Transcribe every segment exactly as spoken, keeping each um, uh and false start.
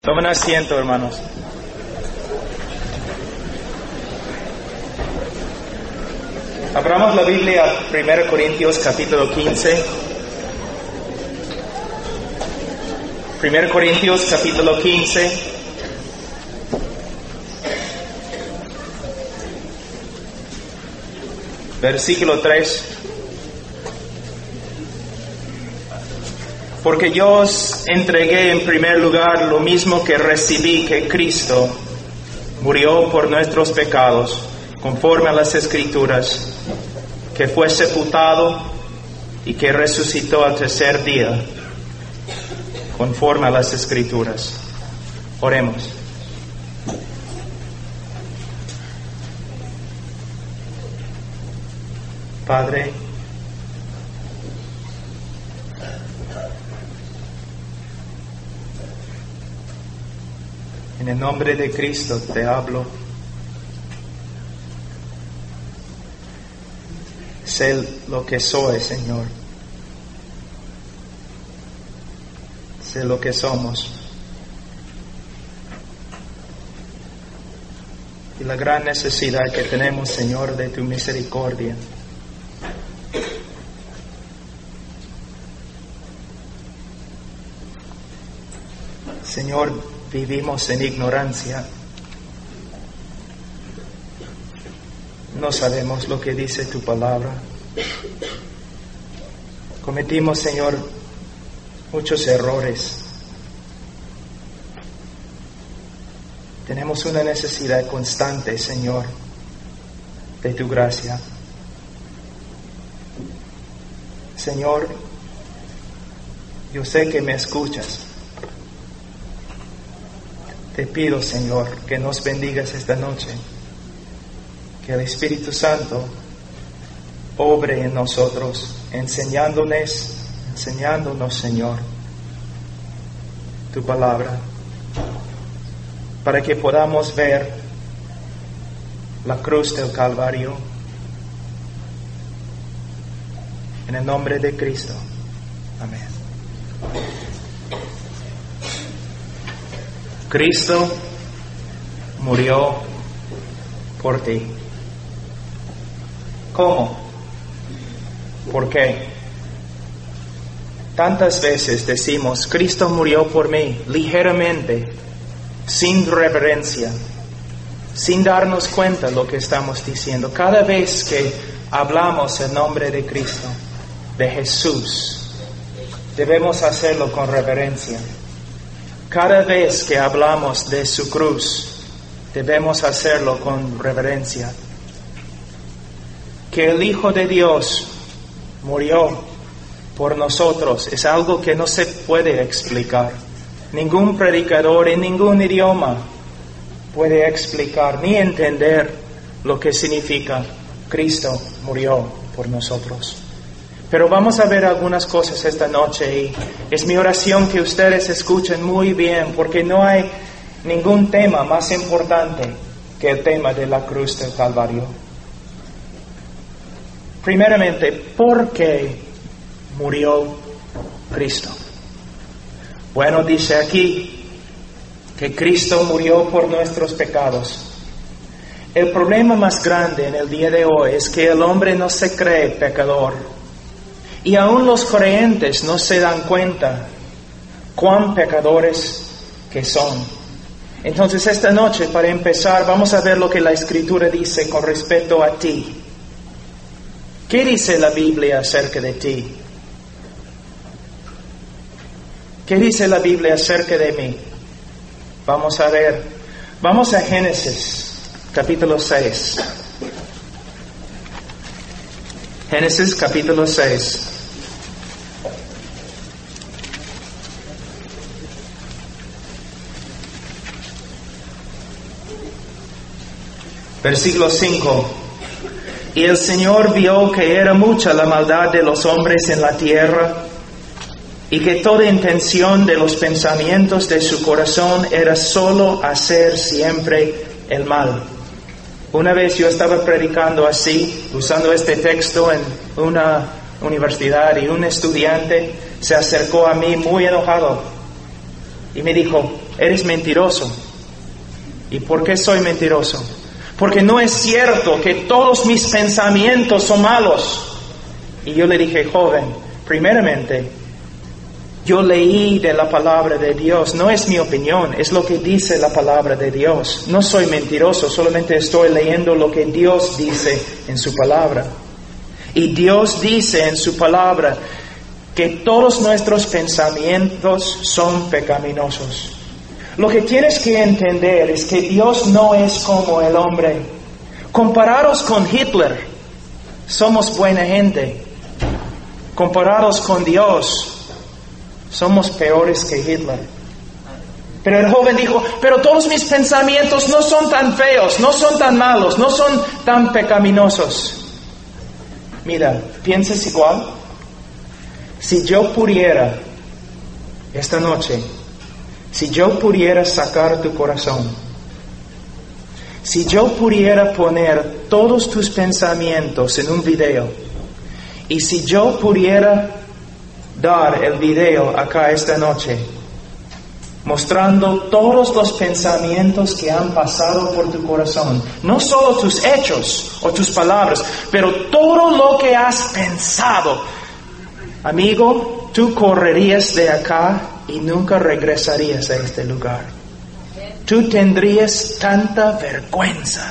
Tomen asiento, hermanos. Abramos la Biblia a primera Corintios capítulo quince. primera Corintios capítulo quince. Versículo tres. Porque yo os entregué en primer lugar lo mismo que recibí, que Cristo murió por nuestros pecados, conforme a las Escrituras, que fue sepultado y que resucitó al tercer día, conforme a las Escrituras. Oremos. Padre, en el nombre de Cristo te hablo. Sé lo que soy, Señor. Sé lo que somos. Y la gran necesidad que tenemos, Señor, de tu misericordia. Señor, vivimos en ignorancia. No sabemos lo que dice tu palabra. Cometimos, Señor, muchos errores. Tenemos una necesidad constante, Señor, de tu gracia. Señor, yo sé que me escuchas. Te pido, Señor, que nos bendigas esta noche, que el Espíritu Santo obre en nosotros, enseñándonos, enseñándonos, Señor, tu palabra, para que podamos ver la cruz del Calvario. En el nombre de Cristo. Amén. Cristo murió por ti. ¿Cómo? ¿Por qué? Tantas veces decimos, Cristo murió por mí, ligeramente, sin reverencia, sin darnos cuenta de lo que estamos diciendo. Cada vez que hablamos el nombre de Cristo, de Jesús, debemos hacerlo con reverencia. Cada vez que hablamos de su cruz, debemos hacerlo con reverencia. Que el Hijo de Dios murió por nosotros es algo que no se puede explicar. Ningún predicador en ningún idioma puede explicar ni entender lo que significa Cristo murió por nosotros. Pero vamos a ver algunas cosas esta noche y es mi oración que ustedes escuchen muy bien, porque no hay ningún tema más importante que el tema de la cruz del Calvario. Primeramente, ¿por qué murió Cristo? Bueno, dice aquí que Cristo murió por nuestros pecados. El problema más grande en el día de hoy es que el hombre no se cree pecador. Y aún los creyentes no se dan cuenta cuán pecadores que son. Entonces esta noche, para empezar, vamos a ver lo que la Escritura dice con respecto a ti. ¿Qué dice la Biblia acerca de ti? ¿Qué dice la Biblia acerca de mí? Vamos a ver. Vamos a Génesis, capítulo seis. Génesis, capítulo seis. Versículo cinco. Y el Señor vio que era mucha la maldad de los hombres en la tierra, y que toda intención de los pensamientos de su corazón era solo hacer siempre el mal. Una vez yo estaba predicando así, usando este texto en una universidad, y un estudiante se acercó a mí muy enojado y me dijo, eres mentiroso. ¿Y por qué soy mentiroso? Porque no es cierto que todos mis pensamientos son malos. Y yo le dije, joven, primeramente, yo leí de la palabra de Dios, no es mi opinión, es lo que dice la palabra de Dios. No soy mentiroso, solamente estoy leyendo lo que Dios dice en su palabra. Y Dios dice en su palabra que todos nuestros pensamientos son pecaminosos. Lo que tienes que entender es que Dios no es como el hombre. Comparados con Hitler, somos buena gente. Comparados con Dios, somos peores que Hitler. Pero el joven dijo, pero todos mis pensamientos no son tan feos, no son tan malos, no son tan pecaminosos. Mira, ¿piensas igual? Si yo pudiera, esta noche, si yo pudiera sacar tu corazón, si yo pudiera poner todos tus pensamientos en un video, y si yo pudiera dar el video acá esta noche, mostrando todos los pensamientos que han pasado por tu corazón, no solo tus hechos o tus palabras, pero todo lo que has pensado, amigo, tú correrías de acá y nunca regresarías a este lugar. Tú tendrías tanta vergüenza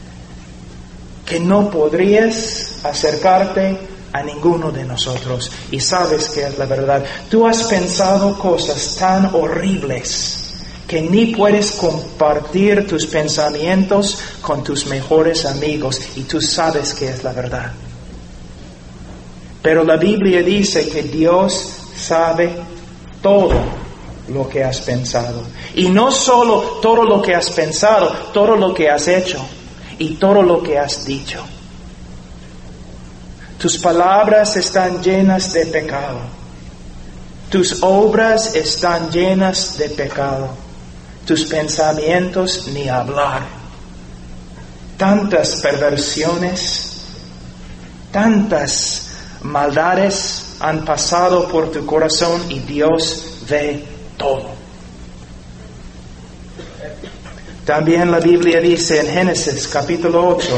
que no podrías acercarte a ninguno de nosotros. Y sabes que es la verdad. Tú has pensado cosas tan horribles que ni puedes compartir tus pensamientos con tus mejores amigos. Y tú sabes que es la verdad. Pero la Biblia dice que Dios sabe todo lo que has pensado. Y no solo todo lo que has pensado, todo lo que has hecho y todo lo que has dicho. Tus palabras están llenas de pecado. Tus obras están llenas de pecado. Tus pensamientos ni hablar. Tantas perversiones, tantas maldades han pasado por tu corazón y Dios ve todo. También la Biblia dice en Génesis capítulo ocho,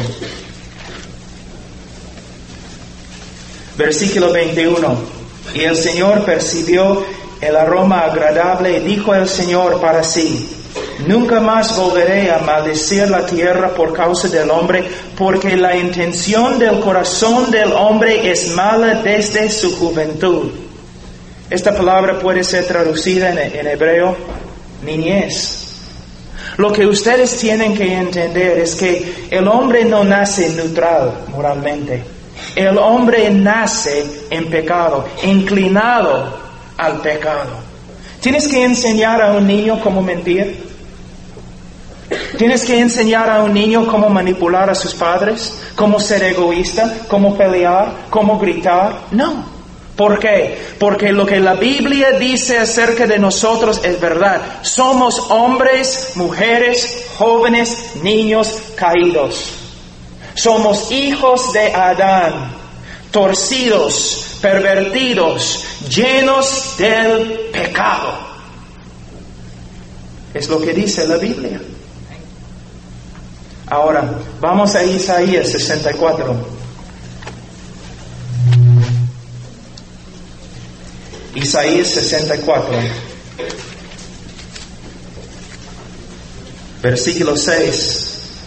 versículo veintiuno, y el Señor percibió el aroma agradable y dijo el Señor para sí, nunca más volveré a maldecir la tierra por causa del hombre, porque la intención del corazón del hombre es mala desde su juventud. Esta palabra puede ser traducida en, en hebreo, niñez. Lo que ustedes tienen que entender es que el hombre no nace neutral moralmente. El hombre nace en pecado, inclinado al pecado. ¿Tienes que enseñar a un niño cómo mentir? ¿Tienes que enseñar a un niño cómo manipular a sus padres? ¿Cómo ser egoísta? ¿Cómo pelear? ¿Cómo gritar? No. ¿Por qué? Porque lo que la Biblia dice acerca de nosotros es verdad. Somos hombres, mujeres, jóvenes, niños caídos. Somos hijos de Adán, torcidos, pervertidos, llenos del pecado. Es lo que dice la Biblia. Ahora, vamos a Isaías sesenta y cuatro. Isaías sesenta y cuatro. Versículo seis.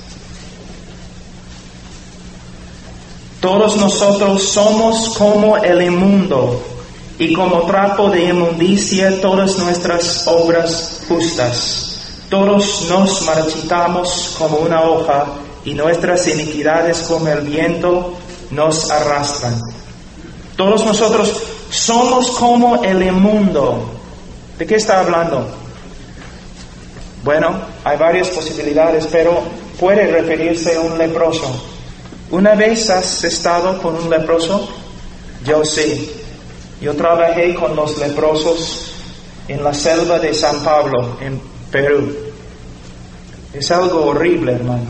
Todos nosotros somos como el inmundo, y como trapo de inmundicia todas nuestras obras justas. Todos nos marchitamos como una hoja, y nuestras iniquidades como el viento nos arrastran. Todos nosotros somos como el inmundo. ¿De qué está hablando? Bueno, hay varias posibilidades, pero puede referirse a un leproso. ¿Una vez has estado con un leproso? Yo sí. Yo trabajé con los leprosos en la selva de San Pablo, en Perú. Es algo horrible, hermano.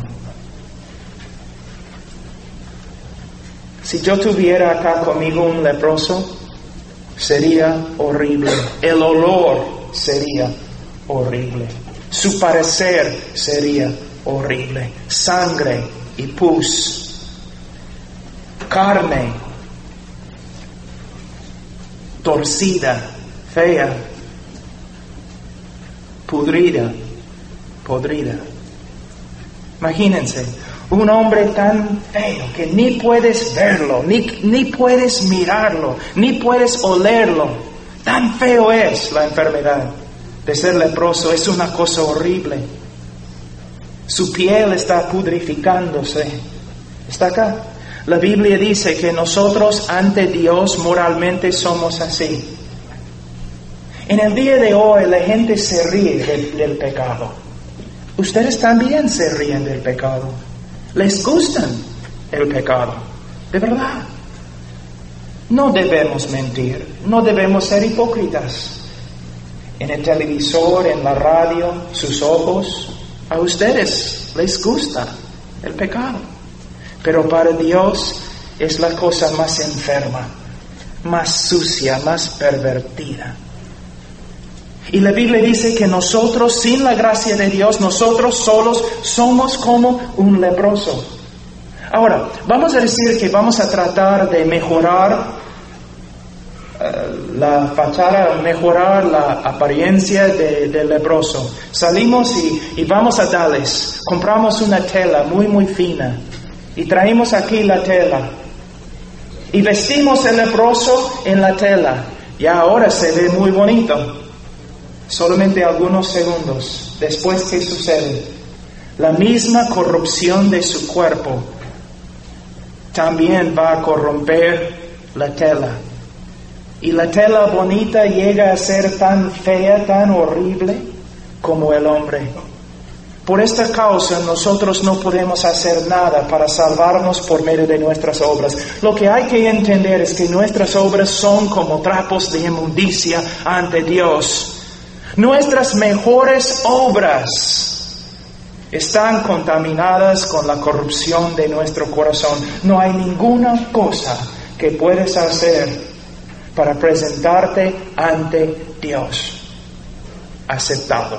Si yo tuviera acá conmigo un leproso, sería horrible. El olor sería horrible. Su parecer sería horrible. Sangre y pus. Carne torcida, fea, pudrida, podrida. Imagínense, un hombre tan feo que ni puedes verlo, ni, ni puedes mirarlo, ni puedes olerlo. Tan feo es la enfermedad de ser leproso, es una cosa horrible. Su piel está pudrificándose. ¿Está acá? La Biblia dice que nosotros ante Dios moralmente somos así. En el día de hoy la gente se ríe del, del pecado. Ustedes también se ríen del pecado. Les gustan el pecado. De verdad. No debemos mentir. No debemos ser hipócritas. En el televisor, en la radio, sus ojos, a ustedes les gusta el pecado. Pero para Dios es la cosa más enferma, más sucia, más pervertida. Y la Biblia dice que nosotros, sin la gracia de Dios, nosotros solos somos como un leproso. Ahora, vamos a decir que vamos a tratar de mejorar uh, la fachada, mejorar la apariencia de, del leproso. Salimos y, y vamos a Dallas, compramos una tela muy muy fina y traemos aquí la tela y vestimos el leproso en la tela y ahora se ve muy bonito. Solamente algunos segundos después, ¿qué sucede? La misma corrupción de su cuerpo también va a corromper la tela. Y la tela bonita llega a ser tan fea, tan horrible como el hombre. Por esta causa nosotros no podemos hacer nada para salvarnos por medio de nuestras obras. Lo que hay que entender es que nuestras obras son como trapos de inmundicia ante Dios. Nuestras mejores obras están contaminadas con la corrupción de nuestro corazón. No hay ninguna cosa que puedes hacer para presentarte ante Dios aceptado.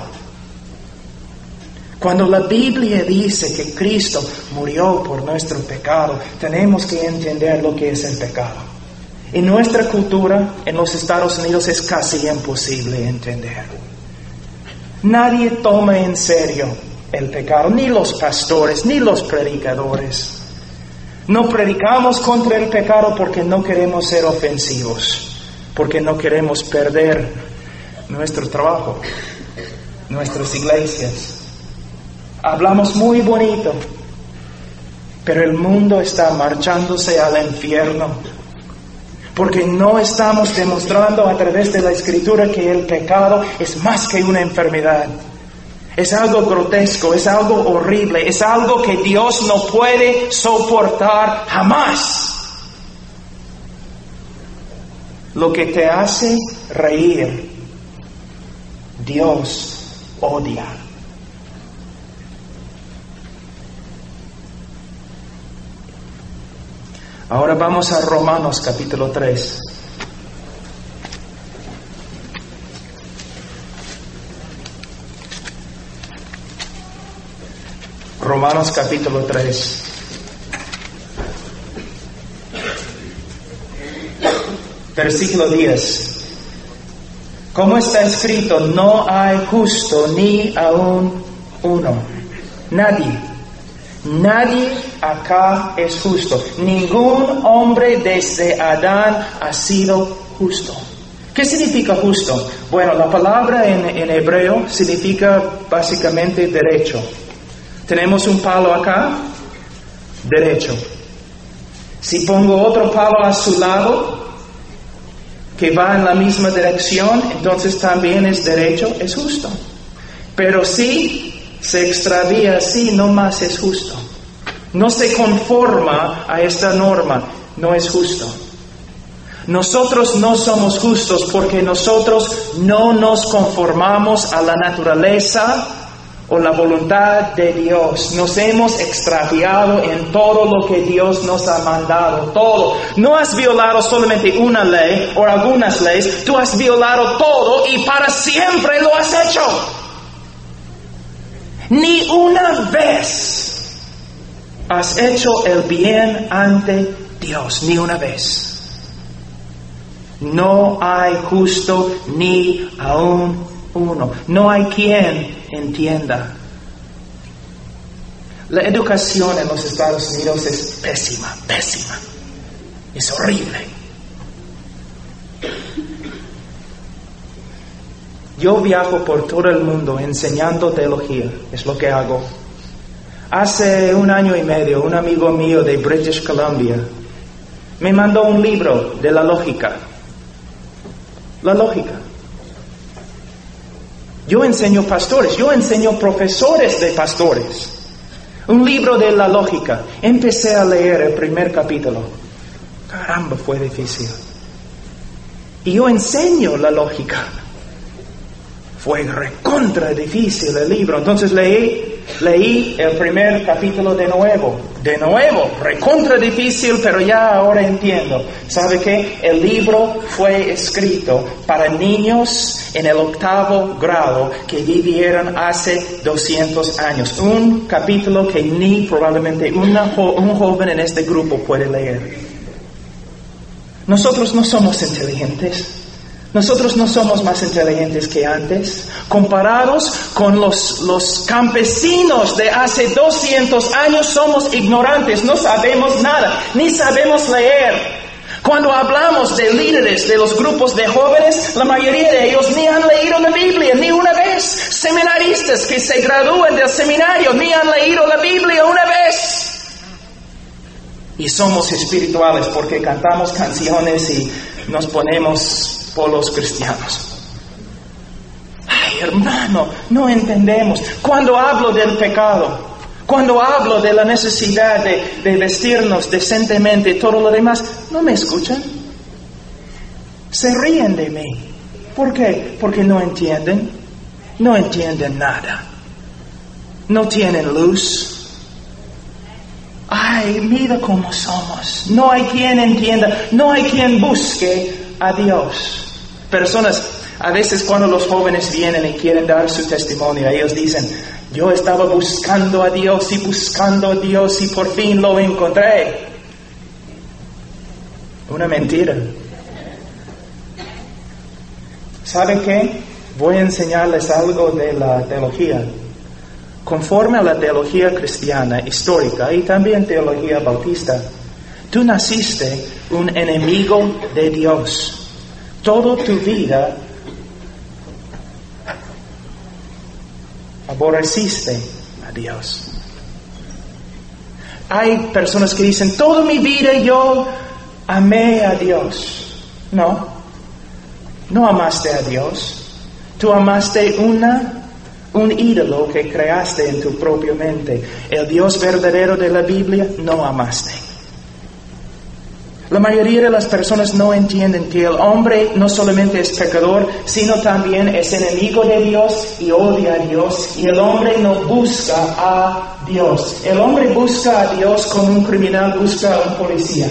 Cuando la Biblia dice que Cristo murió por nuestro pecado, tenemos que entender lo que es el pecado. En nuestra cultura, en los Estados Unidos, es casi imposible entender. Nadie toma en serio el pecado, ni los pastores, ni los predicadores. No predicamos contra el pecado porque no queremos ser ofensivos, porque no queremos perder nuestro trabajo, nuestras iglesias. Hablamos muy bonito, pero el mundo está marchándose al infierno, porque no estamos demostrando a través de la Escritura que el pecado es más que una enfermedad. Es algo grotesco, es algo horrible, es algo que Dios no puede soportar jamás. Lo que te hace reír, Dios odia. Ahora vamos a Romanos capítulo tres. Romanos capítulo tres. Versículo diez. Como está escrito, no hay justo ni aún uno. Nadie. Nadie acá es justo. Ningún hombre desde Adán ha sido justo. ¿Qué significa justo? Bueno, la palabra en, en hebreo significa básicamente derecho. Tenemos un palo acá, derecho. Si pongo otro palo a su lado, que va en la misma dirección, entonces también es derecho, es justo. Pero si se extravía así, no más es justo. No se conforma a esta norma, no es justo. Nosotros no somos justos porque nosotros no nos conformamos a la naturaleza o la voluntad de Dios. Nos hemos extraviado en todo lo que Dios nos ha mandado, todo. No has violado solamente una ley o algunas leyes, tú has violado todo y para siempre lo has hecho. Ni una vez has hecho el bien ante Dios, ni una vez. No hay justo ni aún uno. No hay quien entienda. La educación en los Estados Unidos es pésima, pésima. Es horrible. Yo viajo por todo el mundo enseñando teología, es lo que hago. Hace un año y medio, un amigo mío de British Columbia me mandó un libro de la lógica. La lógica. Yo enseño pastores, yo enseño profesores de pastores. Un libro de la lógica. Empecé a leer el primer capítulo. Caramba, fue difícil. Y yo enseño la lógica. Fue recontra difícil el libro. Entonces leí, leí el primer capítulo de nuevo. De nuevo, recontra difícil, pero ya ahora entiendo. ¿Sabe qué? El libro fue escrito para niños en el octavo grado que vivieron hace doscientos años. Un capítulo que ni probablemente una, un joven en este grupo puede leer. Nosotros no somos inteligentes. Nosotros no somos más inteligentes que antes. Comparados con los, los campesinos de hace doscientos años, somos ignorantes, no sabemos nada, ni sabemos leer. Cuando hablamos de líderes de los grupos de jóvenes, la mayoría de ellos ni han leído la Biblia, ni una vez. Seminaristas que se gradúan del seminario, ni han leído la Biblia una vez. Y somos espirituales porque cantamos canciones y nos ponemos polos cristianos. Ay, hermano, no entendemos. Cuando hablo del pecado, cuando hablo de la necesidad de, de vestirnos decentemente y todo lo demás, no me escuchan. Se ríen de mí. ¿Por qué? Porque no entienden. No entienden nada. No tienen luz. Ay, mira cómo somos. No hay quien entienda, no hay quien busque a Dios. Personas, a veces cuando los jóvenes vienen y quieren dar su testimonio, ellos dicen, yo estaba buscando a Dios y buscando a Dios y por fin lo encontré. Una mentira. ¿Sabe qué? Voy a enseñarles algo de la teología. Conforme a la teología cristiana histórica y también teología bautista, tú naciste un enemigo de Dios. Toda tu vida aborreciste a Dios. Hay personas que dicen, toda mi vida yo amé a Dios. No, no amaste a Dios. Tú amaste una, un ídolo que creaste en tu propia mente. El Dios verdadero de la Biblia no amaste. La mayoría de las personas no entienden que el hombre no solamente es pecador, sino también es enemigo de Dios y odia a Dios. Y el hombre no busca a Dios. El hombre busca a Dios como un criminal busca a un policía.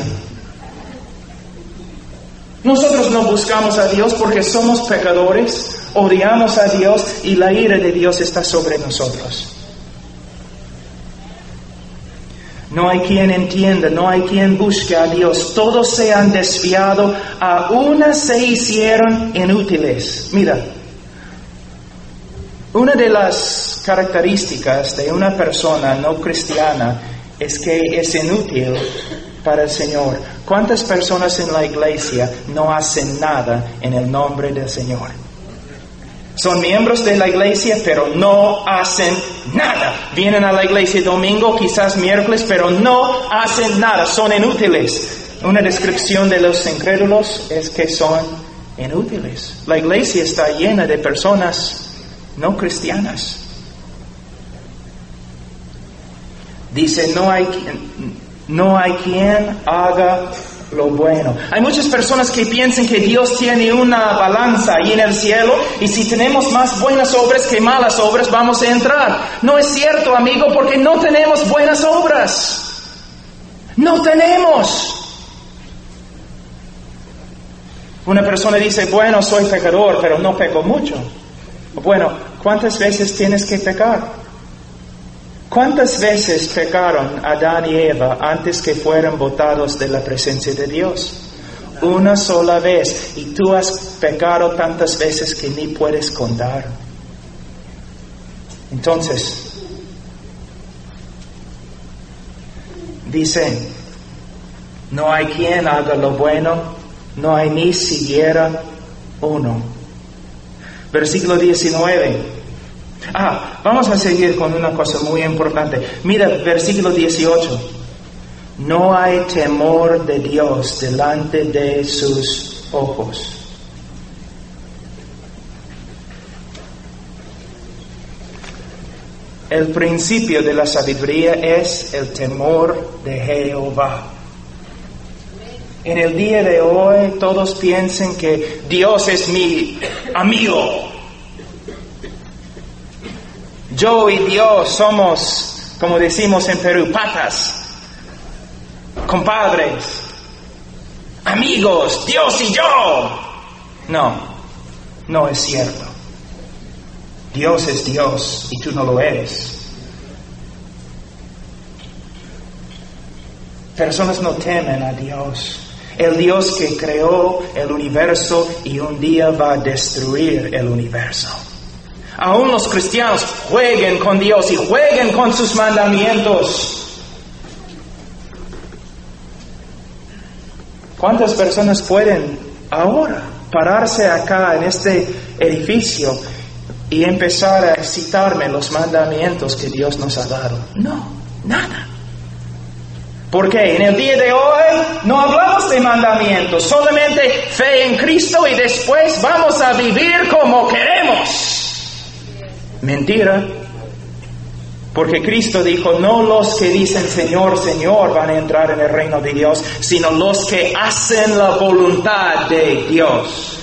Nosotros no buscamos a Dios porque somos pecadores, odiamos a Dios y la ira de Dios está sobre nosotros. No hay quien entienda, no hay quien busque a Dios. Todos se han desviado, a una se hicieron inútiles. Mira, una de las características de una persona no cristiana es que es inútil para el Señor. ¿Cuántas personas en la iglesia no hacen nada en el nombre del Señor? Son miembros de la iglesia, pero no hacen nada. Vienen a la iglesia domingo, quizás miércoles, pero no hacen nada. Son inútiles. Una descripción de los incrédulos es que son inútiles. La iglesia está llena de personas no cristianas. Dice, no hay quien, no hay quien haga lo bueno. Hay muchas personas que piensan que Dios tiene una balanza ahí en el cielo y si tenemos más buenas obras que malas obras vamos a entrar. No es cierto, amigo, porque no tenemos buenas obras. No tenemos. Una persona dice, bueno, soy pecador, pero no peco mucho. Bueno, ¿cuántas veces tienes que pecar? ¿Cuántas veces pecaron Adán y Eva antes que fueran botados de la presencia de Dios? Una sola vez. Y tú has pecado tantas veces que ni puedes contar. Entonces, dice, no hay quien haga lo bueno, no hay ni siquiera uno. Versículo diecinueve. Ah, vamos a seguir con una cosa muy importante. Mira, versículo dieciocho. No hay temor de Dios delante de sus ojos. El principio de la sabiduría es el temor de Jehová. En el día de hoy todos piensan que Dios es mi amigo. Yo y Dios somos, como decimos en Perú, patas, compadres, amigos, Dios y yo. No, no es cierto. Dios es Dios y tú no lo eres. Personas no temen a Dios. El Dios que creó el universo y un día va a destruir el universo. Aún los cristianos jueguen con Dios y jueguen con sus mandamientos. ¿Cuántas personas pueden ahora pararse acá en este edificio y empezar a citarme los mandamientos que Dios nos ha dado? No, nada. Porque en el día de hoy no hablamos de mandamientos, solamente fe en Cristo y después vamos a vivir como queremos. Mentira, porque Cristo dijo, no los que dicen Señor, Señor van a entrar en el reino de Dios, sino los que hacen la voluntad de Dios.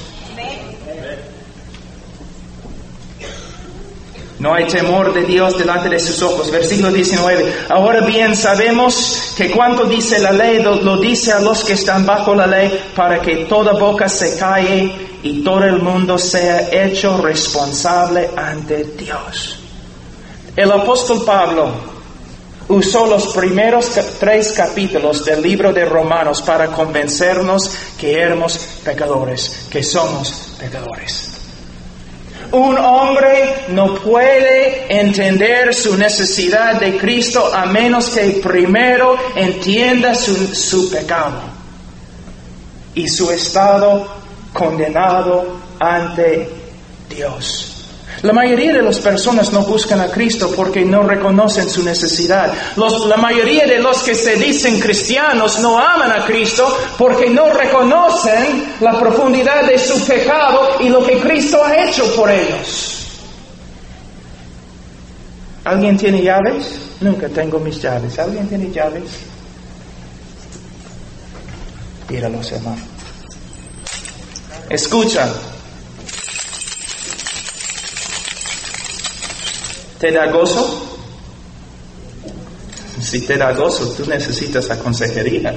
No hay temor de Dios delante de sus ojos. Versículo diecinueve. Ahora bien sabemos que cuanto dice la ley, lo, lo dice a los que están bajo la ley, para que toda boca se calle y todo el mundo sea hecho responsable ante Dios. El apóstol Pablo usó los primeros tres capítulos del libro de Romanos para convencernos que éramos pecadores, que somos pecadores. Un hombre no puede entender su necesidad de Cristo a menos que primero entienda su, su pecado y su estado condenado ante Dios. La mayoría de las personas no buscan a Cristo porque no reconocen su necesidad. Los, la mayoría de los que se dicen cristianos no aman a Cristo porque no reconocen la profundidad de su pecado y lo que Cristo ha hecho por ellos. ¿Alguien tiene llaves? Nunca tengo mis llaves. ¿Alguien tiene llaves? Tíralos, hermano. Escucha. ¿Te da gozo? Si te da gozo, tú necesitas la consejería.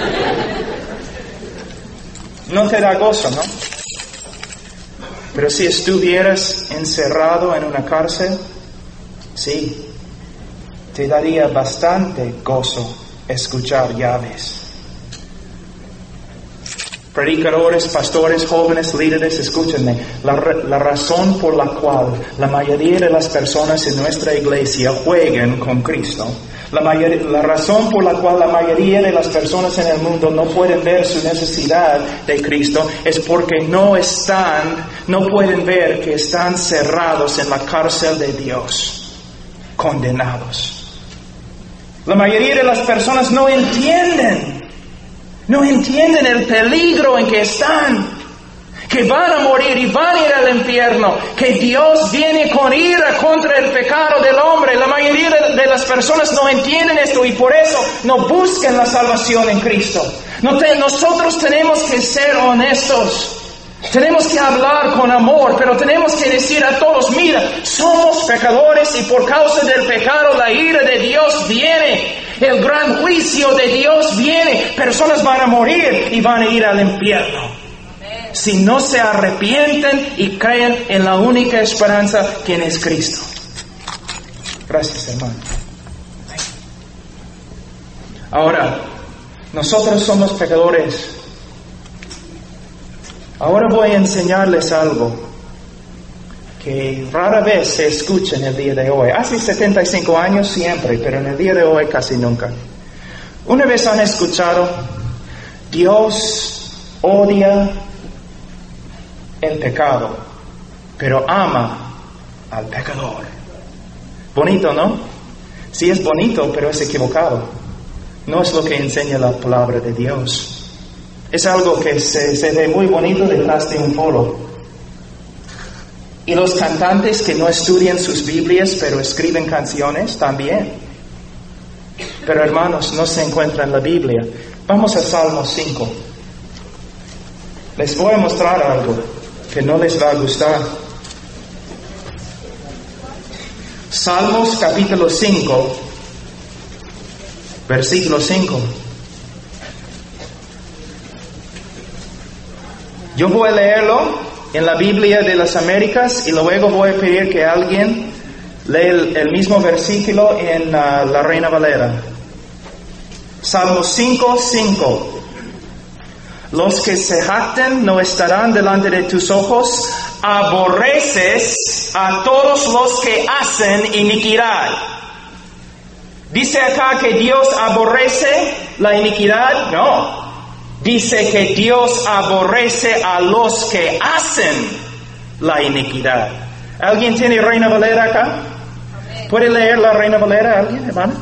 No te da gozo, ¿no? Pero si estuvieras encerrado en una cárcel, sí, te daría bastante gozo escuchar llaves. Predicadores, pastores, jóvenes, líderes, escúchenme. La, la razón por la cual la mayoría de las personas en nuestra iglesia juegan con Cristo, la, mayor, la razón por la cual la mayoría de las personas en el mundo no pueden ver su necesidad de Cristo es porque no están, no pueden ver que están cerrados en la cárcel de Dios, condenados. La mayoría de las personas no entienden. No entienden el peligro en que están, que van a morir y van a ir al infierno, que Dios viene con ira contra el pecado del hombre. La mayoría de de las personas no entienden esto y por eso no buscan la salvación en Cristo. No te, nosotros tenemos que ser honestos. Tenemos que hablar con amor, pero tenemos que decir a todos, mira, somos pecadores y por causa del pecado la ira de Dios viene. El gran juicio de Dios viene. Personas van a morir y van a ir al infierno. Si no se arrepienten y creen en la única esperanza, quien es Cristo. Gracias, hermano. Ahora, nosotros somos pecadores. Ahora voy a enseñarles algo que rara vez se escucha en el día de hoy. Hace setenta y cinco años siempre, pero en el día de hoy casi nunca. Una vez han escuchado, Dios odia el pecado, pero ama al pecador. Bonito, ¿no? Sí es bonito, pero es equivocado. No es lo que enseña la palabra de Dios. Es algo que se, se ve muy bonito detrás de un foro. Y los cantantes que no estudian sus Biblias, pero escriben canciones también. Pero hermanos, no se encuentra en la Biblia. Vamos a Salmo cinco. Les voy a mostrar algo que no les va a gustar. Salmos capítulo cinco, versículo cinco. Yo voy a leerlo en la Biblia de las Américas y luego voy a pedir que alguien lea el, el mismo versículo en uh, la Reina Valera. Salmo cinco, cinco. Los que se jacten no estarán delante de tus ojos. Aborreces a todos los que hacen iniquidad. ¿Dice acá que Dios aborrece la iniquidad? No. Dice que Dios aborrece a los que hacen la iniquidad. ¿Alguien tiene Reina Valera acá? ¿Puede leer la Reina Valera alguien, hermano?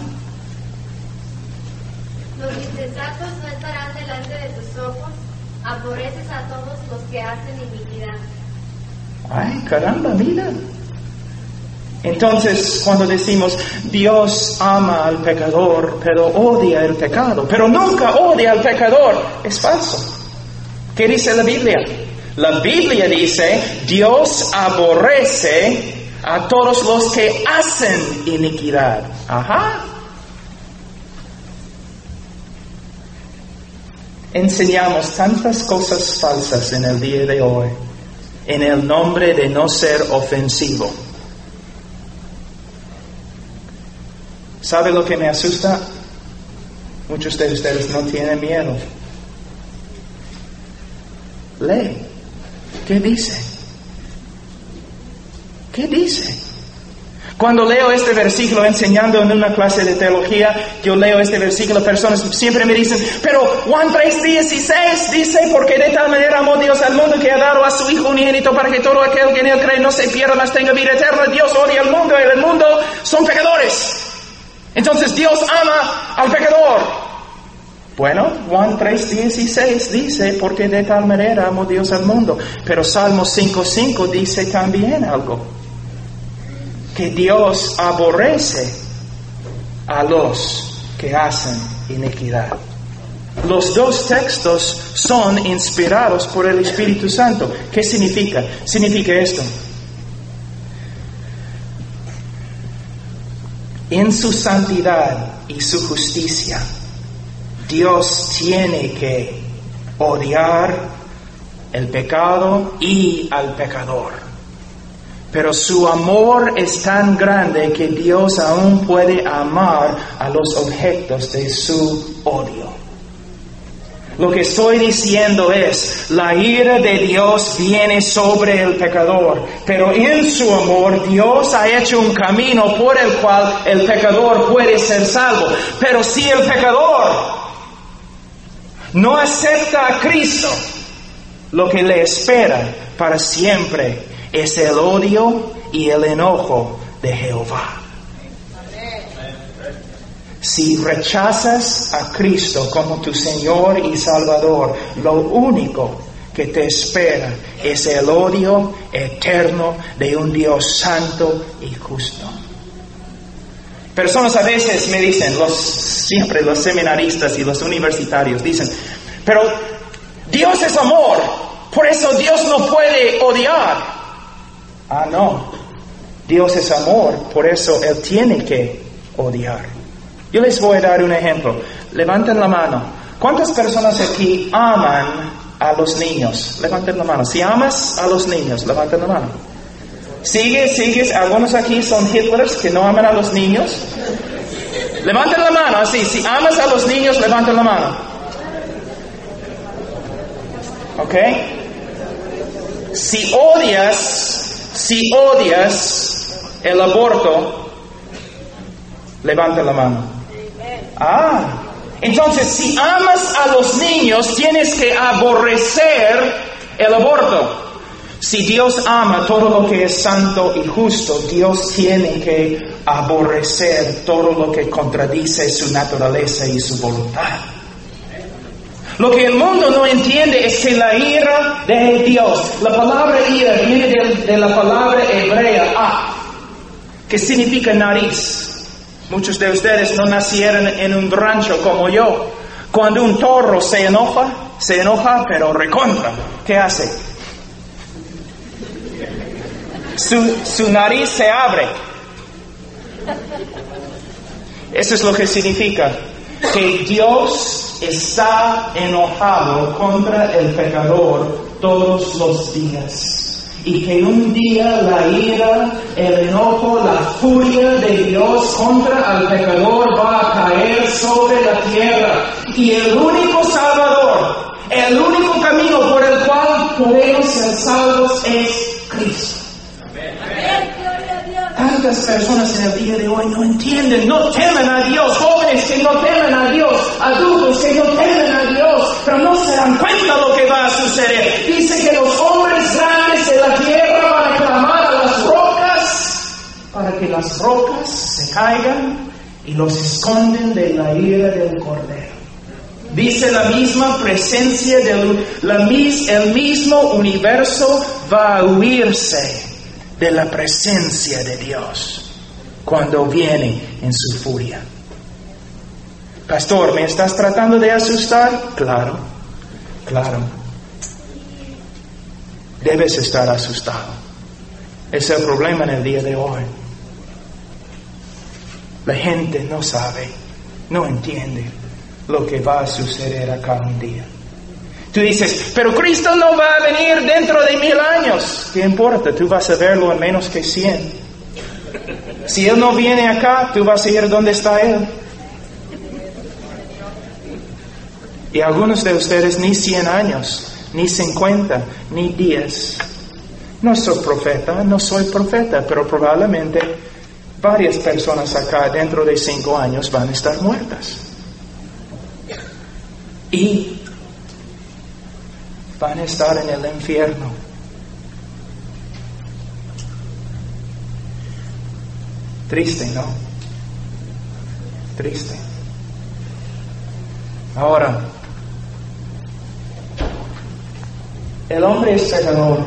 Los insensatos no estarán delante de tus ojos. Aborreces a todos los que hacen iniquidad. Ay, caramba, mira. Entonces, cuando decimos Dios ama al pecador, pero odia el pecado, pero nunca odia al pecador, es falso. ¿Qué dice la Biblia? La Biblia dice, Dios aborrece a todos los que hacen iniquidad. Ajá. Enseñamos tantas cosas falsas en el día de hoy, en el nombre de no ser ofensivo. ¿Sabe lo que me asusta? Muchos de ustedes no tienen miedo. Lee. ¿Qué dice? ¿Qué dice? Cuando leo este versículo enseñando en una clase de teología, yo leo este versículo, personas siempre me dicen, pero Juan tres dieciséis dice, porque de tal manera amó Dios al mundo que ha dado a su Hijo unigénito para que todo aquel que en él cree no se pierda, mas tenga vida eterna. Dios odia al mundo y el mundo son pecadores. Entonces Dios ama al pecador. Bueno, Juan tres dieciséis dice, porque de tal manera amó Dios al mundo. Pero Salmo cinco cinco dice también algo. Que Dios aborrece a los que hacen iniquidad. Los dos textos son inspirados por el Espíritu Santo. ¿Qué significa? Significa esto. En su santidad y su justicia, Dios tiene que odiar el pecado y al pecador. Pero su amor es tan grande que Dios aún puede amar a los objetos de su odio. Lo que estoy diciendo es, la ira de Dios viene sobre el pecador, pero en su amor Dios ha hecho un camino por el cual el pecador puede ser salvo. Pero si el pecador no acepta a Cristo, lo que le espera para siempre es el odio y el enojo de Jehová. Si rechazas a Cristo como tu Señor y Salvador, lo único que te espera es el odio eterno de un Dios santo y justo. Personas a veces me dicen, los, siempre los seminaristas y los universitarios dicen, pero Dios es amor, por eso Dios no puede odiar. Ah, no. Dios es amor, por eso Él tiene que odiar. Yo les voy a dar un ejemplo. Levanten la mano. ¿Cuántas personas aquí aman a los niños? Levanten la mano. Si amas a los niños, levanten la mano. Sigue, sigues. Algunos aquí son Hitlers que no aman a los niños. Levanten la mano, así. Si amas a los niños, levanten la mano. ¿Ok? Si odias, si odias el aborto, levanten la mano. Ah, entonces si amas a los niños, tienes que aborrecer el aborto. Si Dios ama todo lo que es santo y justo, Dios tiene que aborrecer todo lo que contradice su naturaleza y su voluntad. Lo que el mundo no entiende es que la ira de Dios, la palabra ira viene de, de la palabra hebrea ah, que significa nariz. Muchos de ustedes no nacieron en un rancho como yo. Cuando un toro se enoja, se enoja pero recontra. ¿Qué hace? Su, su nariz se abre. Eso es lo que significa. Que Dios está enojado contra el pecador todos los días. Y que un día la ira, el enojo, la furia de Dios contra el pecador va a caer sobre la tierra. Y el único Salvador, el único camino por el cual podemos ser salvos es Cristo. Tantas personas en el día de hoy no entienden, no temen a Dios, jóvenes que no temen a Dios, adultos que no temen a Dios, pero no se dan cuenta de lo que va a suceder. Dice que los hombres grandes de la tierra van a clamar a las rocas para que las rocas se caigan y los esconden de la ira del Cordero. Dice la misma presencia del la, el mismo universo va a huirse de la presencia de Dios cuando viene en su furia. Pastor, ¿me estás tratando de asustar? Claro, claro. Debes estar asustado. Es el problema en el día de hoy. La gente no sabe, no entiende lo que va a suceder acá un día. Tú dices, pero Cristo no va a venir dentro de mil años. ¿Qué importa? Tú vas a verlo en menos que cien. Si Él no viene acá, tú vas a ir donde está Él. Y algunos de ustedes ni cien años, ni cincuenta, ni diez. No soy profeta, no soy profeta, pero probablemente varias personas acá dentro de cinco años van a estar muertas. Y van a estar en el infierno. Triste, ¿no? Triste. Ahora, el hombre es pecador.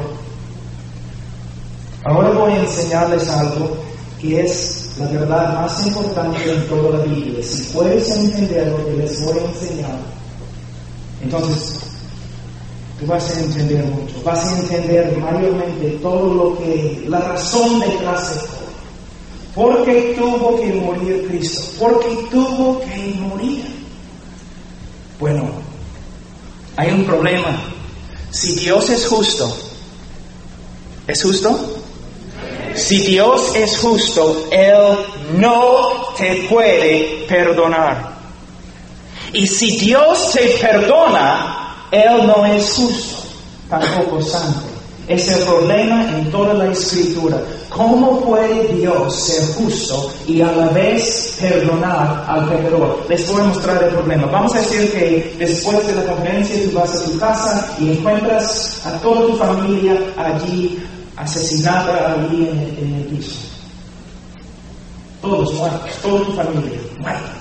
Ahora voy a enseñarles algo que es la verdad más importante en toda la Biblia. Si puedes entender lo que les voy a enseñar, entonces tú vas a entender mucho, vas a entender mayormente todo lo que, la razón detrás de todo. ¿Por qué tuvo que morir Cristo? ¿Por qué tuvo que morir? Bueno, hay un problema. Si Dios es justo, ¿es justo? Si Dios es justo, Él no te puede perdonar. Y si Dios te perdona, Él no es justo, tampoco santo. Es el problema en toda la Escritura. ¿Cómo puede Dios ser justo y a la vez perdonar al pecador? Les voy a mostrar el problema. Vamos a decir que después de la conferencia tú vas a tu casa y encuentras a toda tu familia allí, asesinada allí en el, en el piso. Todos muertos, toda tu familia muerta.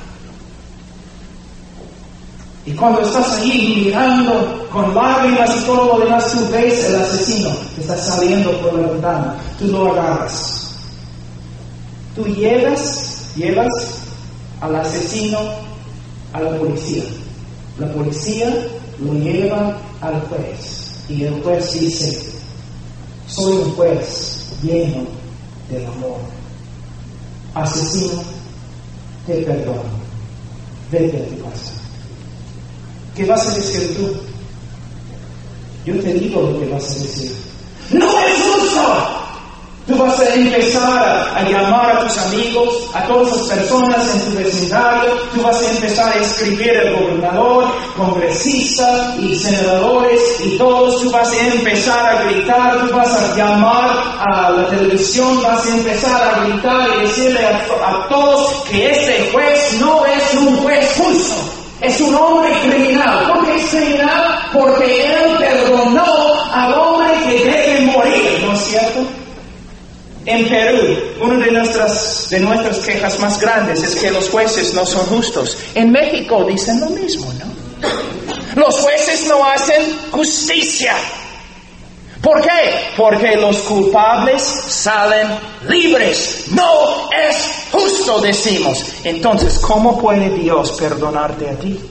Y cuando estás allí mirando con lágrimas y todo lo demás, tú ves el asesino que está saliendo por la ventana. Tú lo agarras. Tú llegas llevas al asesino a la policía. La policía lo lleva al juez y el juez dice: soy un juez lleno del amor. Asesino, te perdono. Vete a tu casa. ¿Qué vas a decir tú? Yo te digo lo que vas a decir. ¡No es justo! Tú vas a empezar a llamar a tus amigos, a todas las personas en tu vecindario. Tú vas a empezar a escribir al gobernador, congresistas y senadores y todos. Tú vas a empezar a gritar, tú vas a llamar a la televisión, vas a empezar a gritar y decirle a, a todos que este juez no es un juez justo. Es un hombre criminal. ¿Por qué es criminal? Porque él perdonó al hombre que debe morir, ¿no es cierto? En Perú, una de nuestras, de nuestras quejas más grandes es que los jueces no son justos. En México dicen lo mismo, ¿no? Los jueces no hacen justicia. ¿Por qué? Porque los culpables salen libres. No es justo, decimos. Entonces, ¿cómo puede Dios perdonarte a ti?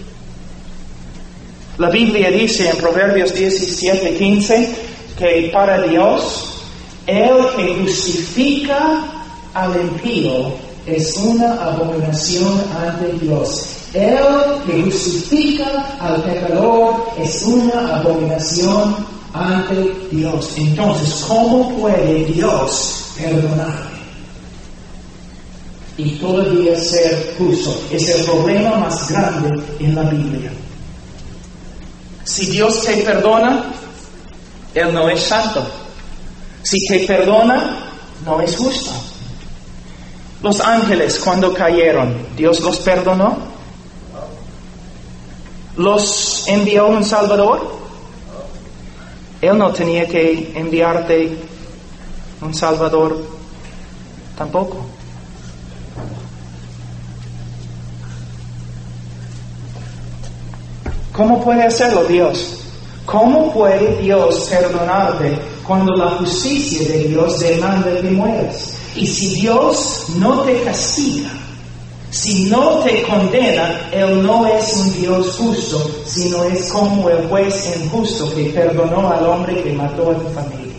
La Biblia dice en Proverbios diecisiete quince que para Dios, el que justifica al impío es una abominación ante Dios. El que justifica al pecador es una abominación ante Dios. Entonces, ¿cómo puede Dios perdonarme y todavía ser justo? Es el problema más grande en la Biblia. Si Dios te perdona, Él no es santo. Si te perdona, no es justo. Los ángeles, cuando cayeron, ¿Dios los perdonó? ¿Los envió un Salvador? Él no tenía que enviarte un Salvador tampoco. ¿Cómo puede hacerlo Dios? ¿Cómo puede Dios perdonarte cuando la justicia de Dios demanda que mueras? Y si Dios no te castiga, si no te condena, Él no es un Dios justo, sino es como el juez injusto que perdonó al hombre que mató a tu familia.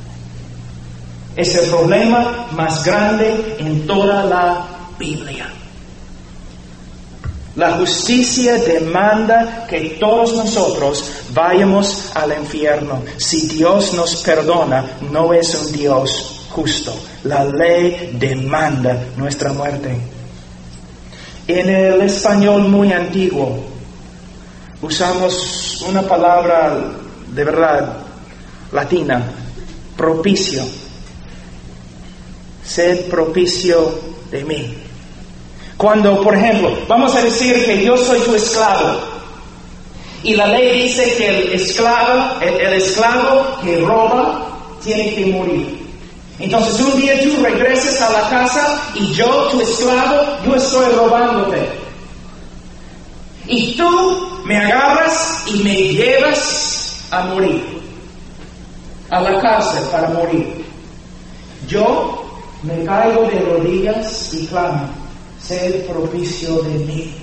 Es el problema más grande en toda la Biblia. La justicia demanda que todos nosotros vayamos al infierno. Si Dios nos perdona, no es un Dios justo. La ley demanda nuestra muerte. En el español muy antiguo usamos una palabra de verdad latina, propicio. Sed propicio de mí. Cuando, por ejemplo, vamos a decir que yo soy tu esclavo y la ley dice que el esclavo, el, el esclavo que roba tiene que morir. Entonces un día tú regresas a la casa y yo, tu esclavo, yo estoy robándote. Y tú me agarras y me llevas a morir, a la cárcel para morir. Yo me caigo de rodillas y clamo: sed propicio de mí.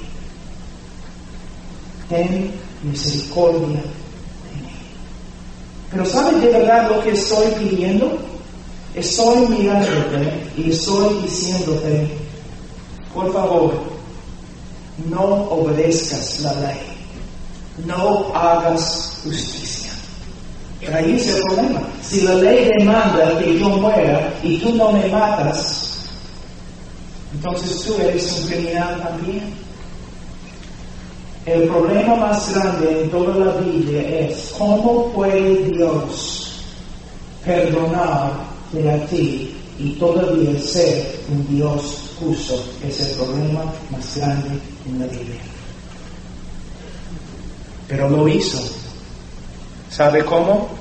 Ten misericordia de mí. Pero ¿sabes de verdad lo que estoy pidiendo? Estoy mirándote y estoy diciéndote: por favor, no obedezcas la ley. No hagas justicia. Pero ahí es el problema. Si la ley demanda que yo muera y tú no me matas, entonces tú eres un criminal también. El problema más grande en toda la Biblia es: ¿cómo puede Dios perdonarte a ti y todavía ser un Dios justo? Es el problema más grande en la Biblia. Pero lo hizo. ¿Sabe cómo?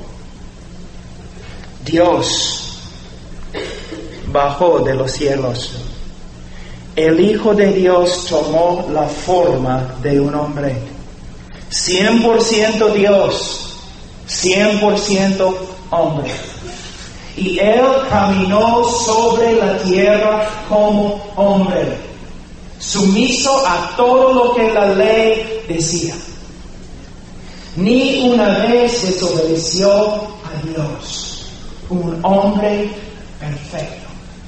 Dios bajó de los cielos. El Hijo de Dios tomó la forma de un hombre. cien por ciento Dios, cien por ciento hombre. Y Él caminó sobre la tierra como hombre. sumiso a todo lo que la ley decía. Ni una vez desobedeció a Dios, un hombre perfecto.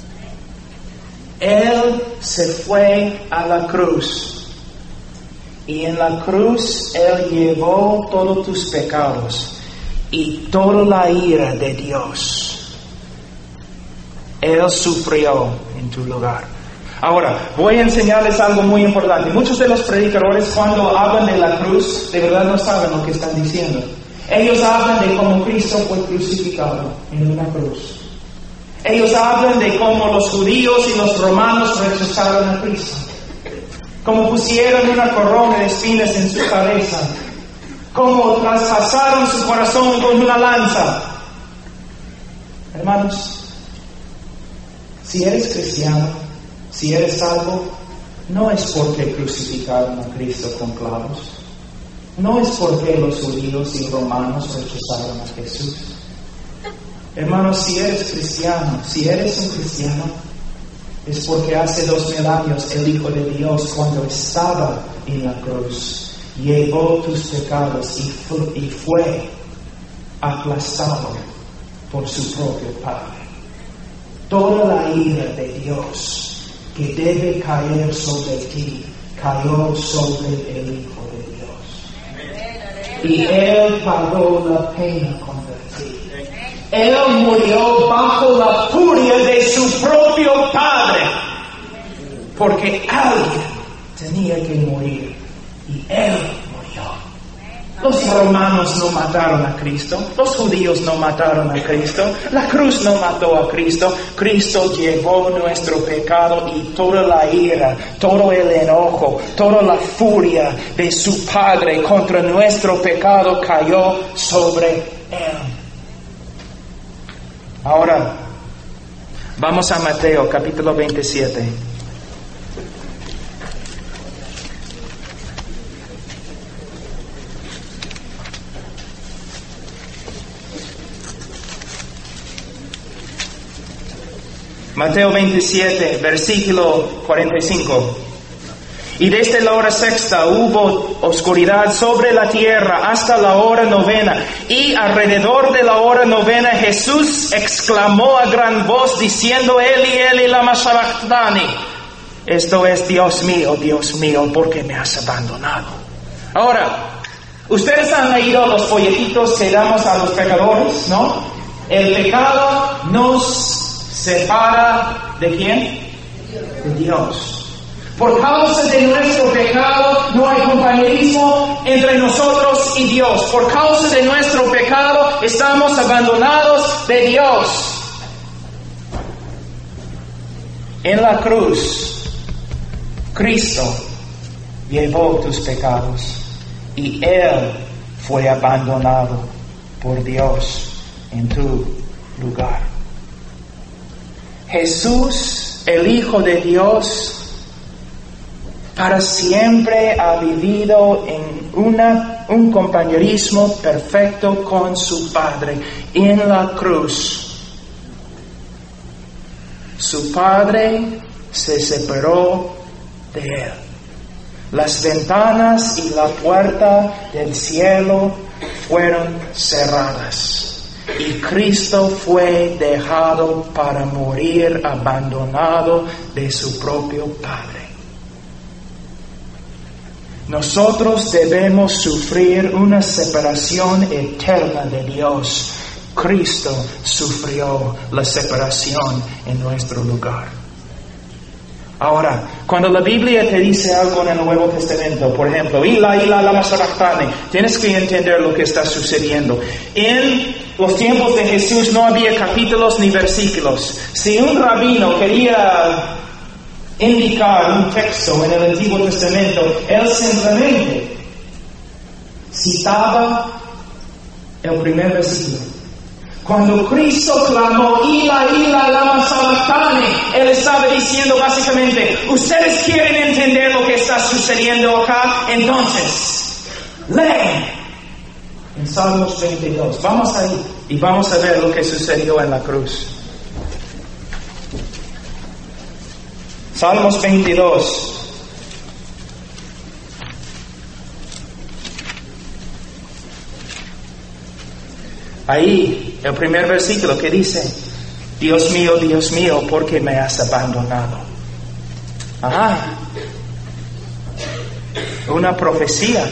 Él se fue a la cruz y en la cruz Él llevó todos tus pecados y toda la ira de Dios. Él sufrió en tu lugar. Ahora, voy a enseñarles algo muy importante. Muchos de los predicadores, cuando hablan de la cruz, de verdad no saben lo que están diciendo. Ellos hablan de cómo Cristo fue crucificado en una cruz. Ellos hablan de cómo los judíos y los romanos rechazaron a Cristo. Cómo pusieron una corona de espinas en su cabeza. Cómo traspasaron su corazón con una lanza. Hermanos, si eres cristiano, si eres salvo, no es porque crucificaron a Cristo con clavos. No es porque los judíos y romanos rechazaron a Jesús. Hermanos, si eres cristiano, si eres un cristiano, es porque hace dos mil años el Hijo de Dios, cuando estaba en la cruz, llevó tus pecados y fue, y fue aplastado por su propio Padre. Toda la ira de Dios que debe caer sobre ti, cayó sobre el Hijo de Dios. Y Él pagó la pena contra ti. Él murió bajo la furia de su propio Padre, porque alguien tenía que morir, y Él murió. Los romanos no mataron a Cristo, los judíos no mataron a Cristo, la cruz no mató a Cristo. Cristo llevó nuestro pecado y toda la ira, todo el enojo, toda la furia de su Padre contra nuestro pecado cayó sobre Él. Ahora, vamos a Mateo capítulo veintisiete. Mateo veintisiete, versículo cuarenta y cinco. Y desde la hora sexta hubo oscuridad sobre la tierra hasta la hora novena. Y alrededor de la hora novena Jesús exclamó a gran voz diciendo: Eli, Eli, lama sabachthani. Esto es: Dios mío, Dios mío, ¿por qué me has abandonado? Ahora, ustedes han leído los folletitos que damos a los pecadores, ¿no? El pecado nos separa ¿de quién? De Dios. Por causa de nuestro pecado no hay compañerismo entre nosotros y Dios. Por causa de nuestro pecado estamos abandonados de Dios. En la cruz, Cristo llevó tus pecados y Él fue abandonado por Dios en tu lugar. Jesús, el Hijo de Dios, para siempre ha vivido en una, un compañerismo perfecto con su Padre en la cruz. Su Padre se separó de Él. Las ventanas y la puerta del cielo fueron cerradas. Y Cristo fue dejado para morir abandonado de su propio Padre. Nosotros debemos sufrir una separación eterna de Dios. Cristo sufrió la separación en nuestro lugar. Ahora, cuando la Biblia te dice algo en el Nuevo Testamento, por ejemplo, Ila, Ila, lama sabachthani, tienes que entender lo que está sucediendo. En los tiempos de Jesús no había capítulos ni versículos. Si un rabino quería indicar un texto en el Antiguo Testamento, él simplemente citaba el primer versículo. Cuando Cristo clamó, Ila, Ila, lama sabachthani, Él estaba diciendo básicamente: ustedes quieren entender lo que está sucediendo acá, entonces leen en Salmos veintidós. Vamos ahí y vamos a ver lo que sucedió en la cruz. Salmos veintidós, Ahí, el primer versículo que dice, Dios mío, Dios mío, ¿por qué me has abandonado? Ah, una profecía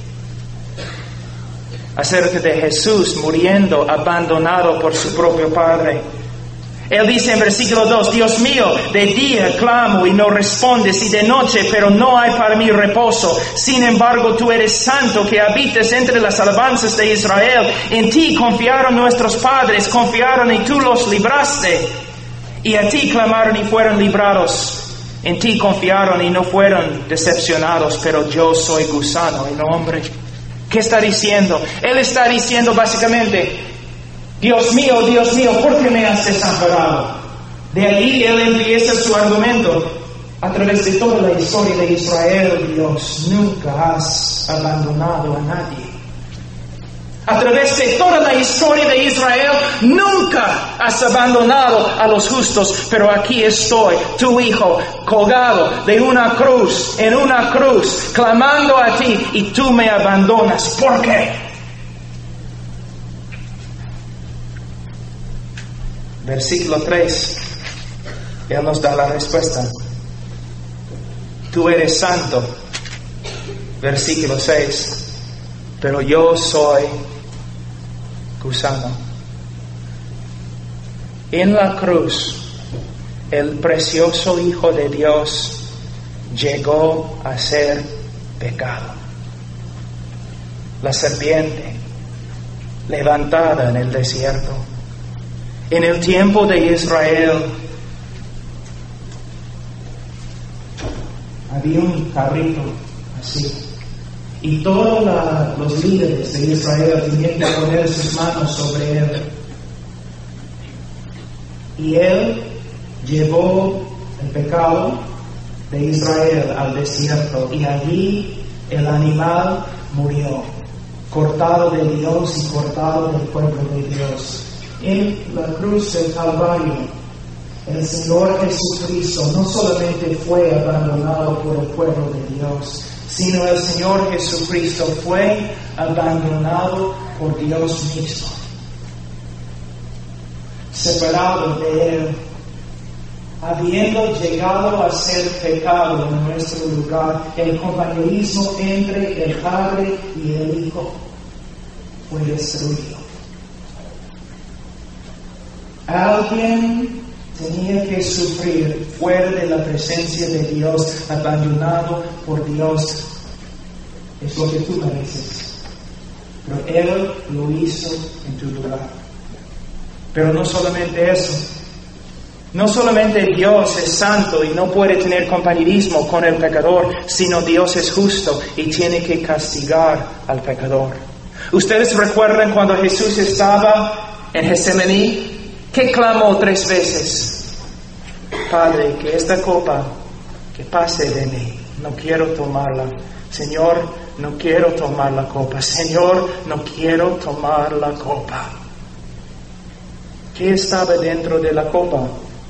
acerca de Jesús muriendo, abandonado por su propio Padre. Él dice en versículo dos, Dios mío, de día clamo y no respondes, y de noche, pero no hay para mí reposo. Sin embargo, tú eres santo, que habitas entre las alabanzas de Israel. En ti confiaron nuestros padres, confiaron y tú los libraste. Y a ti clamaron y fueron librados. En ti confiaron y no fueron decepcionados, pero yo soy gusano y no hombre. ¿Qué está diciendo? Él está diciendo básicamente, Dios mío, Dios mío, ¿por qué me has desamparado? De ahí él empieza su argumento. A través de toda la historia de Israel, Dios, nunca has abandonado a nadie. A través de toda la historia de Israel, nunca has abandonado a los justos, pero aquí estoy, tu hijo, colgado de una cruz, en una cruz, clamando a ti, y tú me abandonas. ¿Por qué? Versículo tres, Él nos da la respuesta. Tú eres santo. Versículo seis, pero yo soy gusano. En la cruz, el precioso Hijo de Dios llegó a ser pecado. La serpiente levantada en el desierto. En el tiempo de Israel, había un carrito así. Y todos la, los líderes de Israel tenían que poner sus manos sobre él. Y él llevó el pecado de Israel al desierto. Y allí el animal murió, cortado de Dios y cortado del pueblo de Dios. En la cruz del Calvario, el Señor Jesucristo no solamente fue abandonado por el pueblo de Dios, sino el Señor Jesucristo fue abandonado por Dios mismo. Separado de Él, habiendo llegado a ser pecado en nuestro lugar, el compañerismo entre el Padre y el Hijo fue destruido. Alguien tenía que sufrir fuera de la presencia de Dios, abandonado por Dios. Es lo que tú mereces. Pero Él lo hizo en tu lugar. Pero no solamente eso. No solamente Dios es santo y no puede tener compañerismo con el pecador, sino Dios es justo y tiene que castigar al pecador. ¿Ustedes recuerdan cuando Jesús estaba en Getsemaní? ¿Qué clamó tres veces? Padre, que esta copa que pase de mí, no quiero tomarla. Señor, no quiero tomar la copa. Señor, no quiero tomar la copa. ¿Qué estaba dentro de la copa?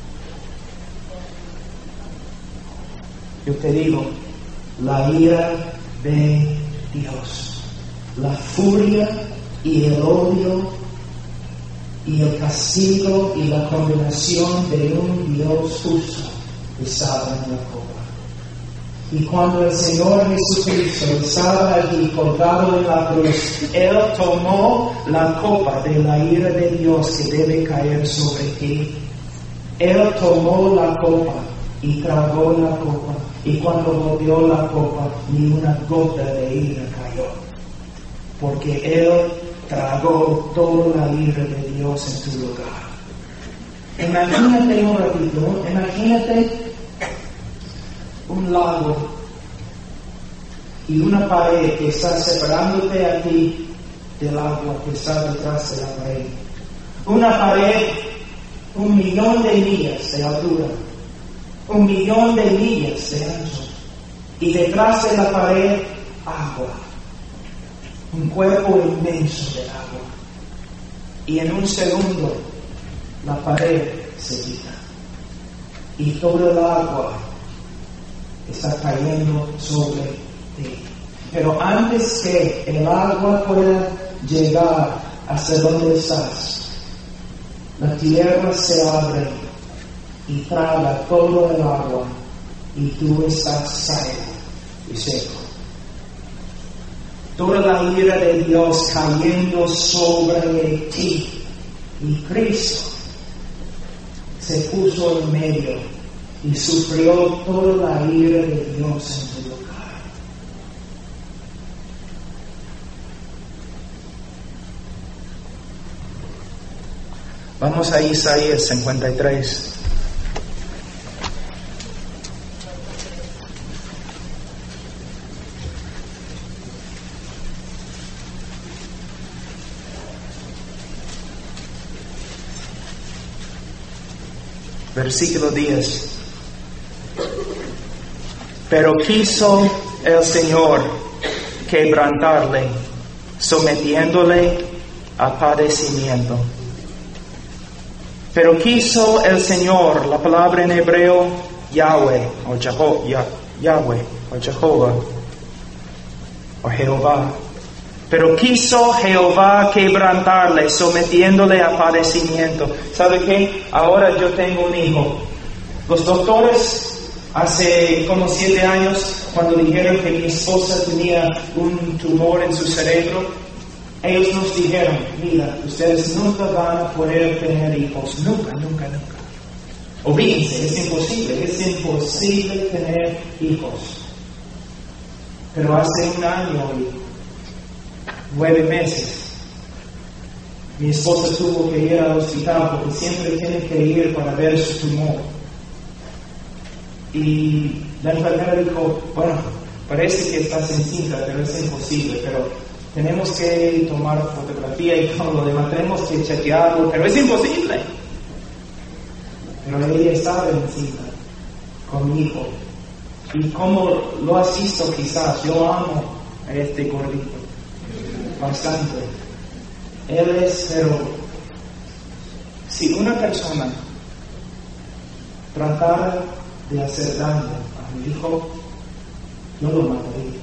Yo te digo, la ira de Dios, la furia y el odio y el castigo y la condenación de un Dios justo estaba en la copa. Y cuando el Señor Jesucristo estaba allí colgado en la cruz, Él tomó la copa de la ira de Dios que debe caer sobre ti. Él tomó la copa y tragó la copa. Y cuando volvió la copa, ni una gota de ira cayó. Porque Él tragó toda la ira de Dios en tu lugar. Imagínate un ratito, imagínate un lago y una pared que está separándote a ti del agua que está detrás de la pared. Una pared, un millón de millas de altura, un millón de millas de ancho, y detrás de la pared, agua. Un cuerpo inmenso de agua. Y en un segundo, la pared se quita. Y toda el agua está cayendo sobre ti. Pero antes que el agua pueda llegar hasta donde estás. La tierra se abre y traga todo el agua, y tú estás salvo y seco. Toda la ira de Dios cayendo sobre ti, y Cristo se puso en medio y sufrió toda la ira de Dios en tu lugar. Vamos a Isaías cincuenta y tres. Versículo diez. Pero quiso el Señor quebrantarle, sometiéndole a padecimiento. Pero quiso el Señor, la palabra en hebreo, Yahweh, o Jeho, Yah, Yahweh, o Jehová, o Jehová. Pero quiso Jehová quebrantarle, sometiéndole a padecimiento. ¿Sabe qué? Ahora yo tengo un hijo. Los doctores, hace como siete años, cuando dijeron que mi esposa tenía un tumor en su cerebro, ellos nos dijeron, mira, ustedes nunca van a poder tener hijos. Nunca, nunca, nunca. Olvídense, es imposible, es imposible tener hijos. Pero hace un año y nueve meses, mi esposa tuvo que ir al hospital porque siempre tiene que ir para ver su tumor. Y la enfermera dijo, bueno, parece que estás encinta, pero es imposible, pero tenemos que tomar fotografía y todo lo demás, tenemos que chequearlo, pero es imposible. Pero ella estaba encinta con mi hijo. Y como lo has visto quizás, yo amo a este gordito bastante. Él es, pero si una persona tratara de hacer daño a mi hijo, yo lo mataría.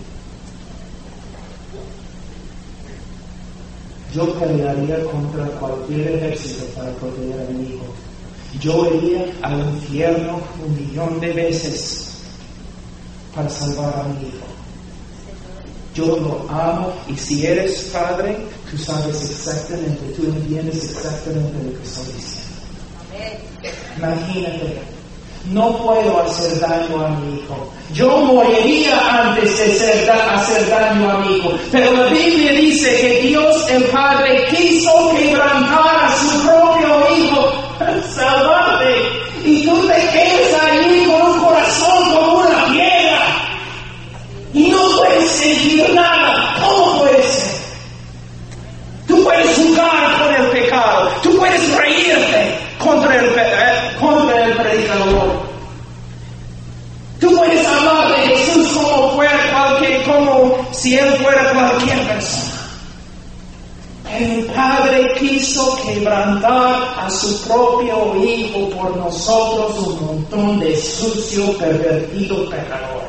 Yo pelearía contra cualquier ejército para proteger a mi hijo. Yo iría al infierno un millón de veces para salvar a mi hijo. Yo lo amo, y si eres padre, tú sabes exactamente, tú entiendes exactamente lo que estoy diciendo. Imagínate, no puedo hacer daño a mi hijo. Yo moriría antes de hacer, da- hacer daño a mi hijo. Pero la Biblia dice que Dios el Padre quiso quebrantar a su propio hijo, salvarte. Y tú te quedas allí con un corazón como una piedra. Y no puedes sentir nada. ¿Cómo puede ser? Tú puedes jugar con el pecado. Tú puedes reírte contra el, eh, contra el predicador. Tú puedes hablar de Jesús como fuera cualquier, como si él fuera cualquier persona. El Padre quiso quebrantar a su propio Hijo por nosotros, un montón de sucios, pervertidos pecadores.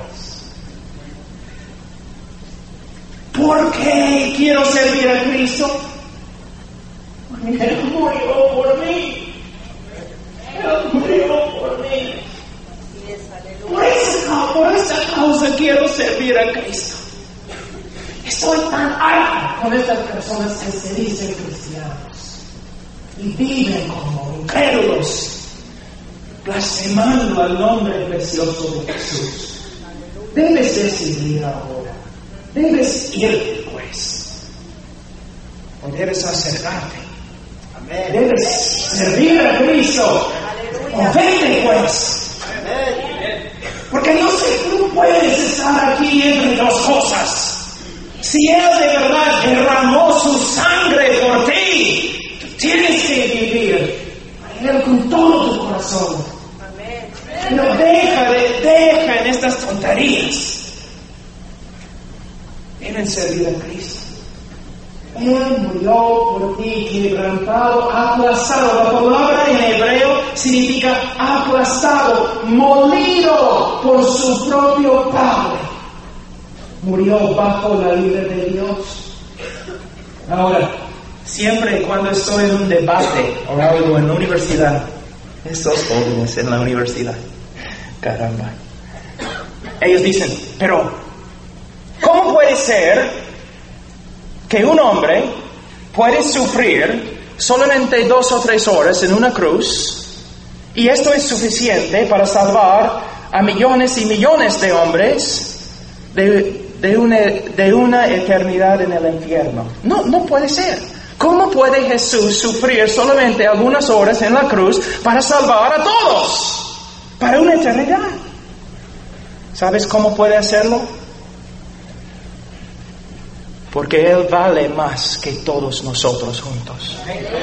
¿Por qué quiero servir a Cristo? Porque Él murió por mí. Él murió por mí. Por esa, por esa causa quiero servir a Cristo. Estoy tan harto con estas personas que se dicen cristianos y viven como incrédulos, blasfemando al nombre precioso de Jesús. Debes decidir ahora. Debes irte, pues. O debes acercarte. Amén. Debes servir a Cristo. O vete, pues. Amén. Porque no sé, tú puedes estar aquí entre dos cosas. Si Él de verdad derramó su sangre por ti, tú tienes que vivir a Él con todo tu corazón. Amén. Pero deja, de, deja en estas tonterías. Deben servir a Cristo. Él murió por ti, quebrantado, aplastado. La palabra en hebreo significa aplastado, molido por su propio Padre. Murió bajo la ira de Dios. Ahora, siempre cuando estoy en un debate o algo en la universidad, estos jóvenes en la universidad, caramba, ellos dicen, pero ¿cómo puede ser que un hombre puede sufrir solamente dos o tres horas en una cruz y esto es suficiente para salvar a millones y millones de hombres de, de, una, de una eternidad en el infierno? No, no puede ser. ¿Cómo puede Jesús sufrir solamente algunas horas en la cruz para salvar a todos para una eternidad? ¿Sabes cómo puede hacerlo? Porque Él vale más que todos nosotros juntos.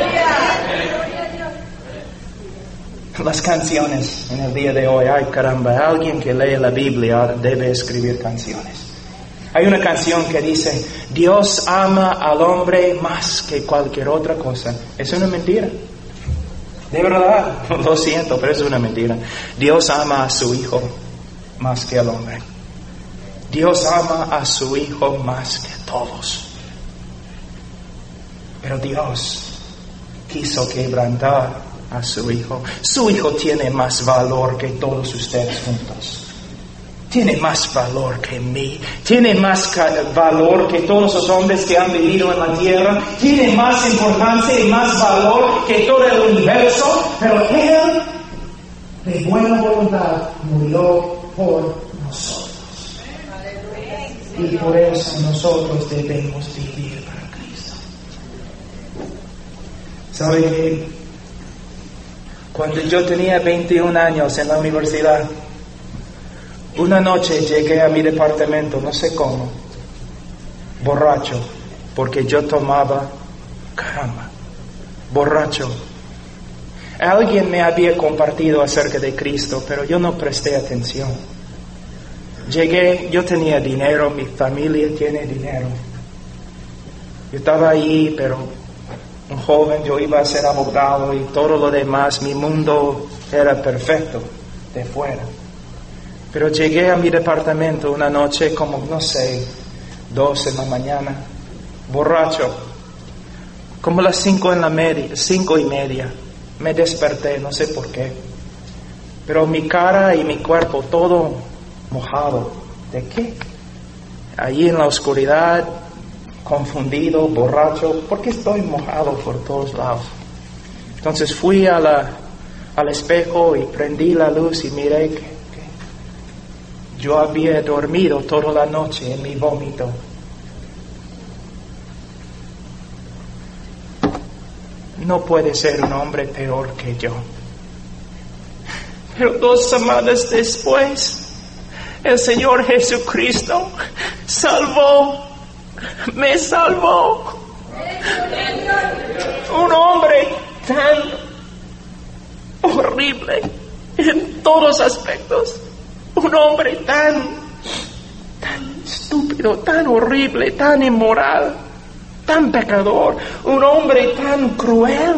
Las canciones en el día de hoy, ay caramba, alguien que lee la Biblia debe escribir canciones. Hay una canción que dice, Dios ama al hombre más que cualquier otra cosa. Es una mentira. De verdad, lo siento, pero es una mentira. Dios ama a su Hijo más que al hombre. Dios ama a su Hijo más que todos. Pero Dios quiso quebrantar a su Hijo. Su Hijo tiene más valor que todos ustedes juntos. Tiene más valor que mí. Tiene más valor que todos los hombres que han vivido en la tierra. Tiene más importancia y más valor que todo el universo. Pero Él, de buena voluntad, murió por nosotros. Y por eso nosotros debemos vivir para Cristo. ¿Sabe qué? Cuando yo tenía veintiún años en la universidad, una noche llegué a mi departamento, no sé cómo, borracho, porque yo tomaba, caramba, borracho. Alguien me había compartido acerca de Cristo, pero yo no presté atención. Llegué, yo tenía dinero, mi familia tiene dinero. Yo estaba ahí, pero un joven, yo iba a ser abogado y todo lo demás, mi mundo era perfecto de fuera. Pero llegué a mi departamento una noche como, no sé, dos en la mañana, borracho, como las cinco en la media, cinco y media. Me desperté, no sé por qué. Pero mi cara y mi cuerpo todo mojado. ¿De qué? Allí en la oscuridad, confundido, borracho, porque estoy mojado por todos lados. Entonces fui a la, al espejo y prendí la luz y miré que, que yo había dormido toda la noche en mi vómito. No puede ser un hombre peor que yo. Pero dos semanas después, el Señor Jesucristo salvó, me salvó. Un hombre tan horrible en todos aspectos. Un hombre tan, tan estúpido, tan horrible, tan inmoral, tan pecador. Un hombre tan cruel.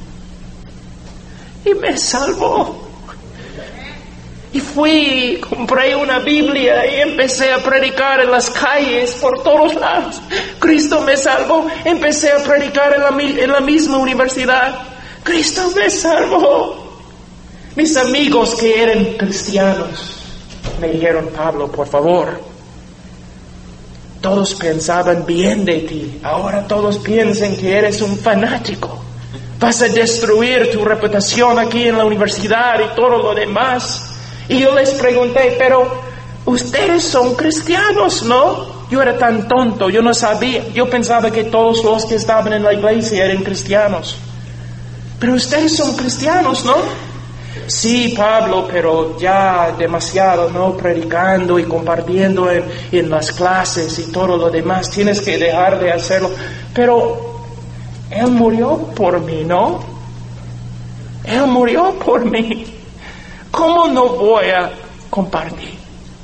Y me salvó. Y fui, compré una Biblia y empecé a predicar en las calles por todos lados. Cristo me salvó. Empecé a predicar en la, en la misma universidad. Cristo me salvó. Mis amigos que eran cristianos me dijeron, Pablo, por favor, todos pensaban bien de ti. Ahora todos piensan que eres un fanático. Vas a destruir tu reputación aquí en la universidad y todo lo demás. Y yo les pregunté, pero ustedes son cristianos, ¿no? Yo era tan tonto, yo no sabía. Yo pensaba que todos los que estaban en la iglesia eran cristianos. Pero ustedes son cristianos, ¿no? Sí, Pablo, pero ya demasiado, ¿no? Predicando y compartiendo en, en las clases y todo lo demás. Tienes que dejar de hacerlo. Pero Él murió por mí, ¿no? Él murió por mí. ¿Cómo no voy a compartir?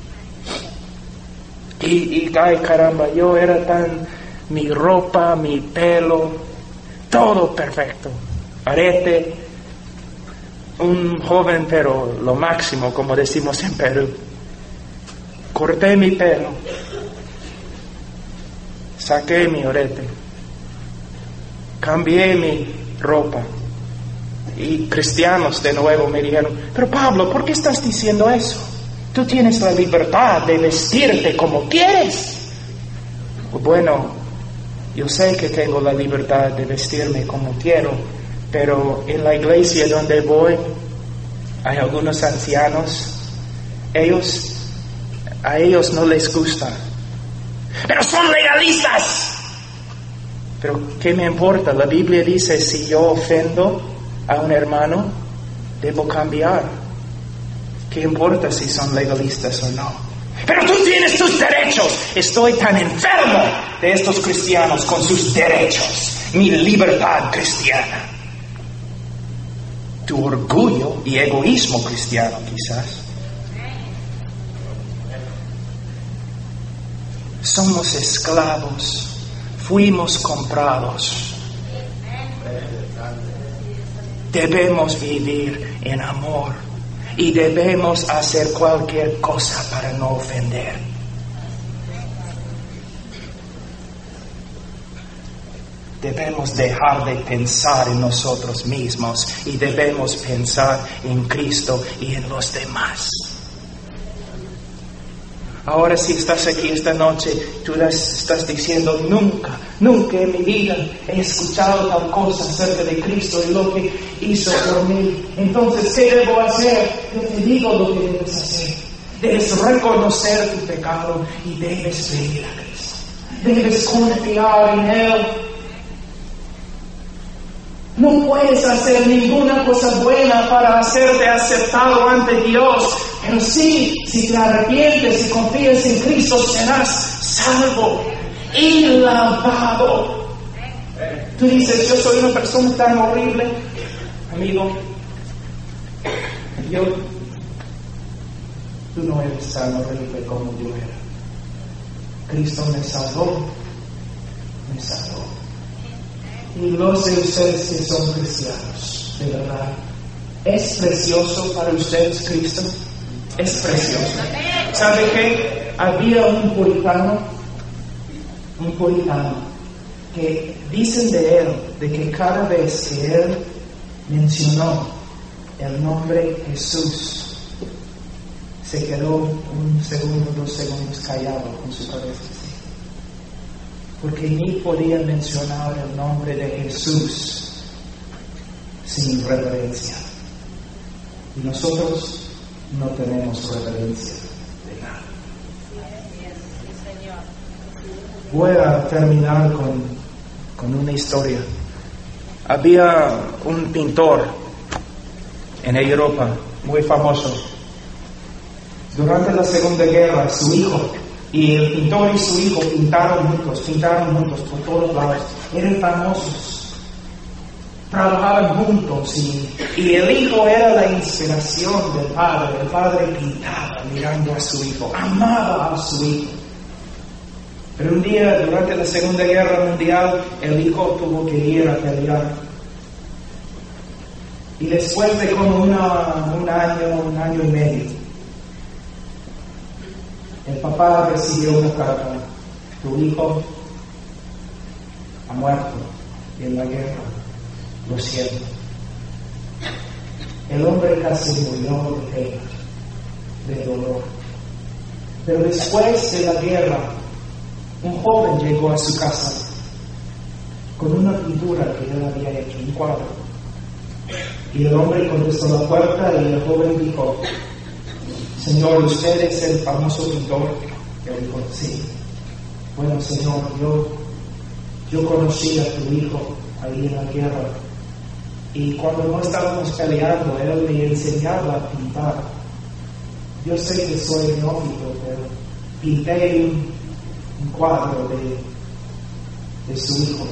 Y, y ay caramba, yo era tan, mi ropa, mi pelo, todo perfecto. Arete, un joven pero lo máximo, como decimos en Perú. Corté mi pelo, saqué mi arete, cambié mi ropa. Y cristianos de nuevo me dijeron, pero Pablo, ¿por qué estás diciendo eso? Tú tienes la libertad de vestirte como quieres. Bueno, yo sé que tengo la libertad de vestirme como quiero, pero en la iglesia donde voy hay algunos ancianos, ellos, a ellos no les gusta. Pero son legalistas. Pero ¿qué me importa? La Biblia dice, si yo ofendo a un hermano, debo cambiar. ¿Qué importa si son legalistas o no? Pero tú tienes tus derechos. Estoy tan enfermo de estos cristianos con sus derechos. Mi libertad cristiana. Tu orgullo y egoísmo cristiano, quizás. Somos esclavos. Fuimos comprados. Debemos vivir en amor y debemos hacer cualquier cosa para no ofender. Debemos dejar de pensar en nosotros mismos y debemos pensar en Cristo y en los demás. Ahora si estás aquí esta noche, tú estás diciendo, nunca, nunca en mi vida he escuchado tal cosa acerca de Cristo y lo que hizo por mí. Entonces, ¿qué debo hacer? Yo te digo lo que debes hacer. Debes reconocer tu pecado y debes venir a Cristo. Debes confiar en Él. No puedes hacer ninguna cosa buena para hacerte aceptado ante Dios. Pero sí, si te arrepientes y confías en Cristo, serás salvo y lavado. Tú dices, yo soy una persona tan horrible. Amigo, yo, tú no eres tan horrible como yo era. Cristo me salvó, me salvó. Y los de ustedes que son cristianos, de verdad, ¿es precioso para ustedes Cristo? Es precioso. ¿Sabe qué? Había un puritano, un puritano, que dicen de él, de que cada vez que él mencionó el nombre Jesús, se quedó un segundo, dos segundos callado con su cabeza así. Porque ni podía mencionar el nombre de Jesús sin reverencia. Y nosotros no tenemos reverencia de nada. Voy a terminar con, con una historia. Había un pintor en Europa muy famoso. Durante la Segunda Guerra, su hijo y el pintor y su hijo pintaron juntos, pintaron juntos por todos lados. Eran famosos. Trabajaban juntos y, y el hijo era la inspiración del padre. El padre pintaba mirando a su hijo, amaba a su hijo. Pero un día, durante la Segunda Guerra Mundial, el hijo tuvo que ir a pelear. Y después de como una, un año, un año y medio, el papá recibió una carta. Tu hijo ha muerto en la guerra. Lo siento. El hombre casi murió de pena, de dolor. Pero después de la guerra, un joven llegó a su casa con una pintura que él había hecho, un cuadro. Y el hombre contestó la puerta y el joven dijo, Señor, ¿usted es el famoso pintor? Él dijo, sí. Bueno, Señor, yo, yo conocí a tu hijo ahí en la guerra. Y cuando no estábamos peleando, él me enseñaba a pintar. Yo sé que soy neófito, pero pinté un, un cuadro de, de su hijo.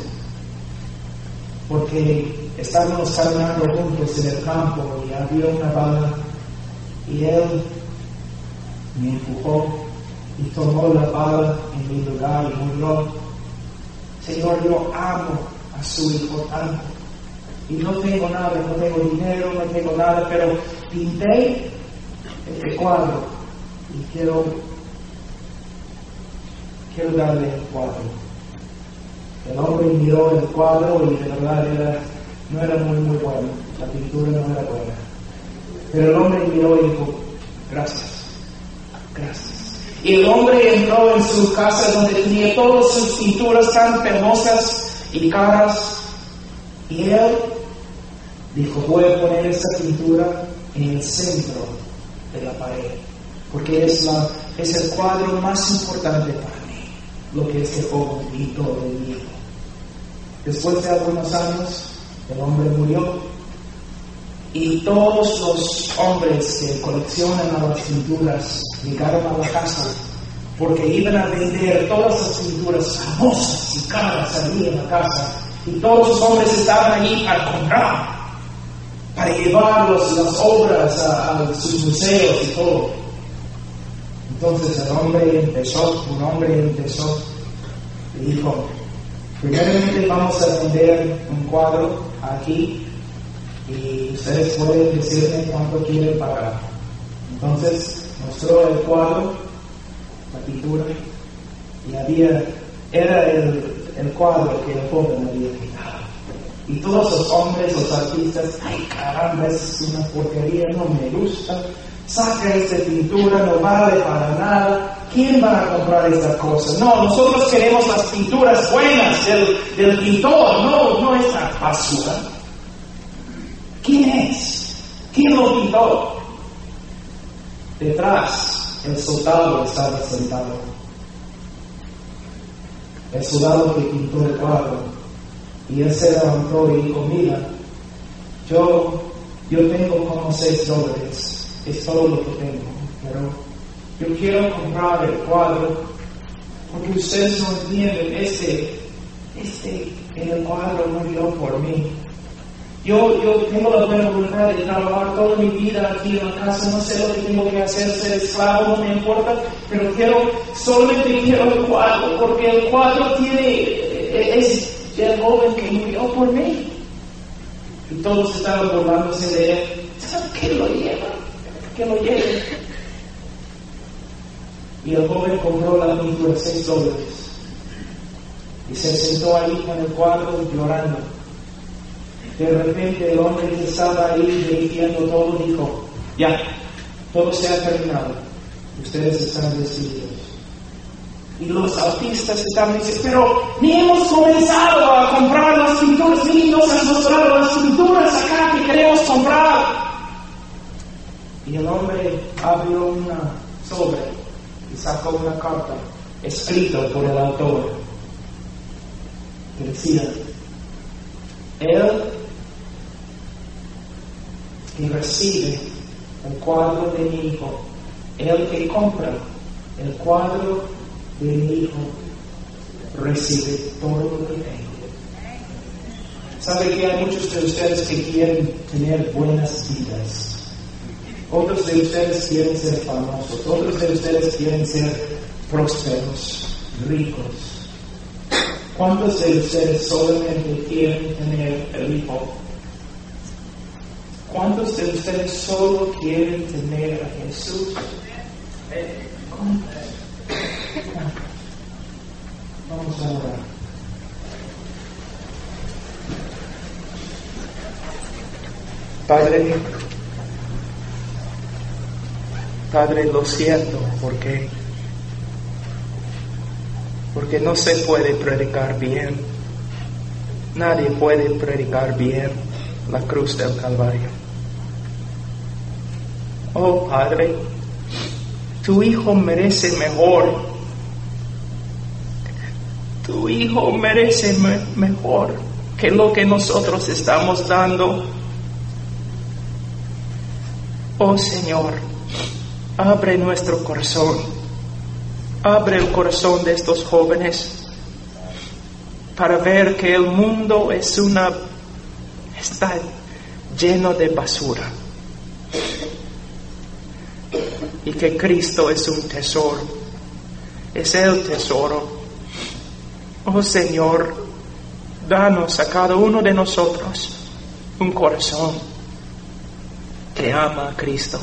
Porque estábamos caminando juntos en el campo y había una bala y él me empujó y tomó la bala en mi lugar y murió. Señor, yo amo a su hijo tanto. Y no tengo nada, no tengo dinero, no tengo nada, pero pinté este cuadro y quiero, quiero darle el cuadro. El hombre miró el cuadro y de verdad era, no era muy, muy bueno. La pintura no era buena. Pero el hombre miró y dijo, gracias, gracias. Y el hombre entró en su casa donde tenía todas sus pinturas tan hermosas y caras. Y él dijo, voy a poner esa pintura en el centro de la pared. Porque es, la, es el cuadro más importante para mí. Lo que este joven pintó de mi hijo. Después de algunos años, el hombre murió. Y todos los hombres que coleccionan a las pinturas llegaron a la casa porque iban a vender todas las pinturas famosas y caras allí en la casa. Y todos los hombres estaban allí para comprar, para llevar los, las obras a, a sus museos y todo. Entonces el hombre empezó, un hombre empezó y dijo, primeramente vamos a vender un cuadro aquí. Y ustedes pueden decirme cuánto quieren pagar. Entonces mostró el cuadro, la pintura, y había, era el, el cuadro que el joven había pintado. Y todos los hombres, los artistas, ay caramba, es una porquería, no me gusta, saca esta pintura, no vale para nada. ¿Quién va a comprar esta cosa? No, nosotros queremos las pinturas buenas del, del pintor, no, no esta basura. ¿Quién es? ¿Quién lo pintó? Detrás, el soldado estaba sentado. El soldado que pintó el cuadro. Y él se levantó y dijo, mira, yo, yo tengo como seis dólares. Es todo lo que tengo. Pero yo quiero comprar el cuadro porque ustedes no entienden. Este, este en el cuadro murió por mí. Yo, yo tengo la buena voluntad de trabajar toda mi vida aquí en la casa, no sé lo que tengo que hacer, ser esclavo, no me importa, pero quiero, solamente quiero el cuadro, porque el cuadro tiene, es el joven que murió por mí. Y todos estaban burlándose de él. ¿Saben qué lo lleva? ¿Qué lo lleve? Y el joven compró la pintura, seis dólares. Y se sentó ahí con el cuadro llorando. De repente el hombre que estaba ahí dirigiendo todo dijo, ya, todo se ha terminado, ustedes están despedidos. Y los artistas estaban diciendo, pero ni hemos comenzado a comprar las pinturas, ni nos han mostrado las pinturas acá que queremos comprar. Y el hombre abrió una sobre y sacó una carta escrita por el autor que decía, él que recibe el cuadro de mi hijo, el que compra el cuadro de mi hijo, recibe todo lo que tengo. ¿Sabe que hay muchos de ustedes que quieren tener buenas vidas? Otros de ustedes quieren ser famosos, otros de ustedes quieren ser prósperos, ricos. ¿Cuántos de ustedes solamente quieren tener el hijo? ¿Cuántos de ustedes solo quieren tener a Jesús? ¿Cuántos? Vamos a orar. Padre, Padre, lo siento porque, porque no se puede predicar bien. Nadie puede predicar bien la cruz del Calvario. Oh Padre, tu Hijo merece mejor. Tu Hijo merece me- mejor que lo que nosotros estamos dando. Oh Señor, abre nuestro corazón. Abre el corazón de estos jóvenes para ver que el mundo es una, está lleno de basura. Y que Cristo es un tesoro, es el tesoro. Oh Señor, danos a cada uno de nosotros un corazón que ama a Cristo.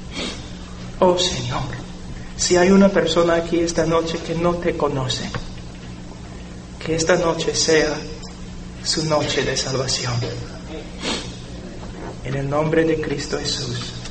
Oh Señor, si hay una persona aquí esta noche que no te conoce, Que esta noche sea su noche de salvación. En el nombre de Cristo Jesús.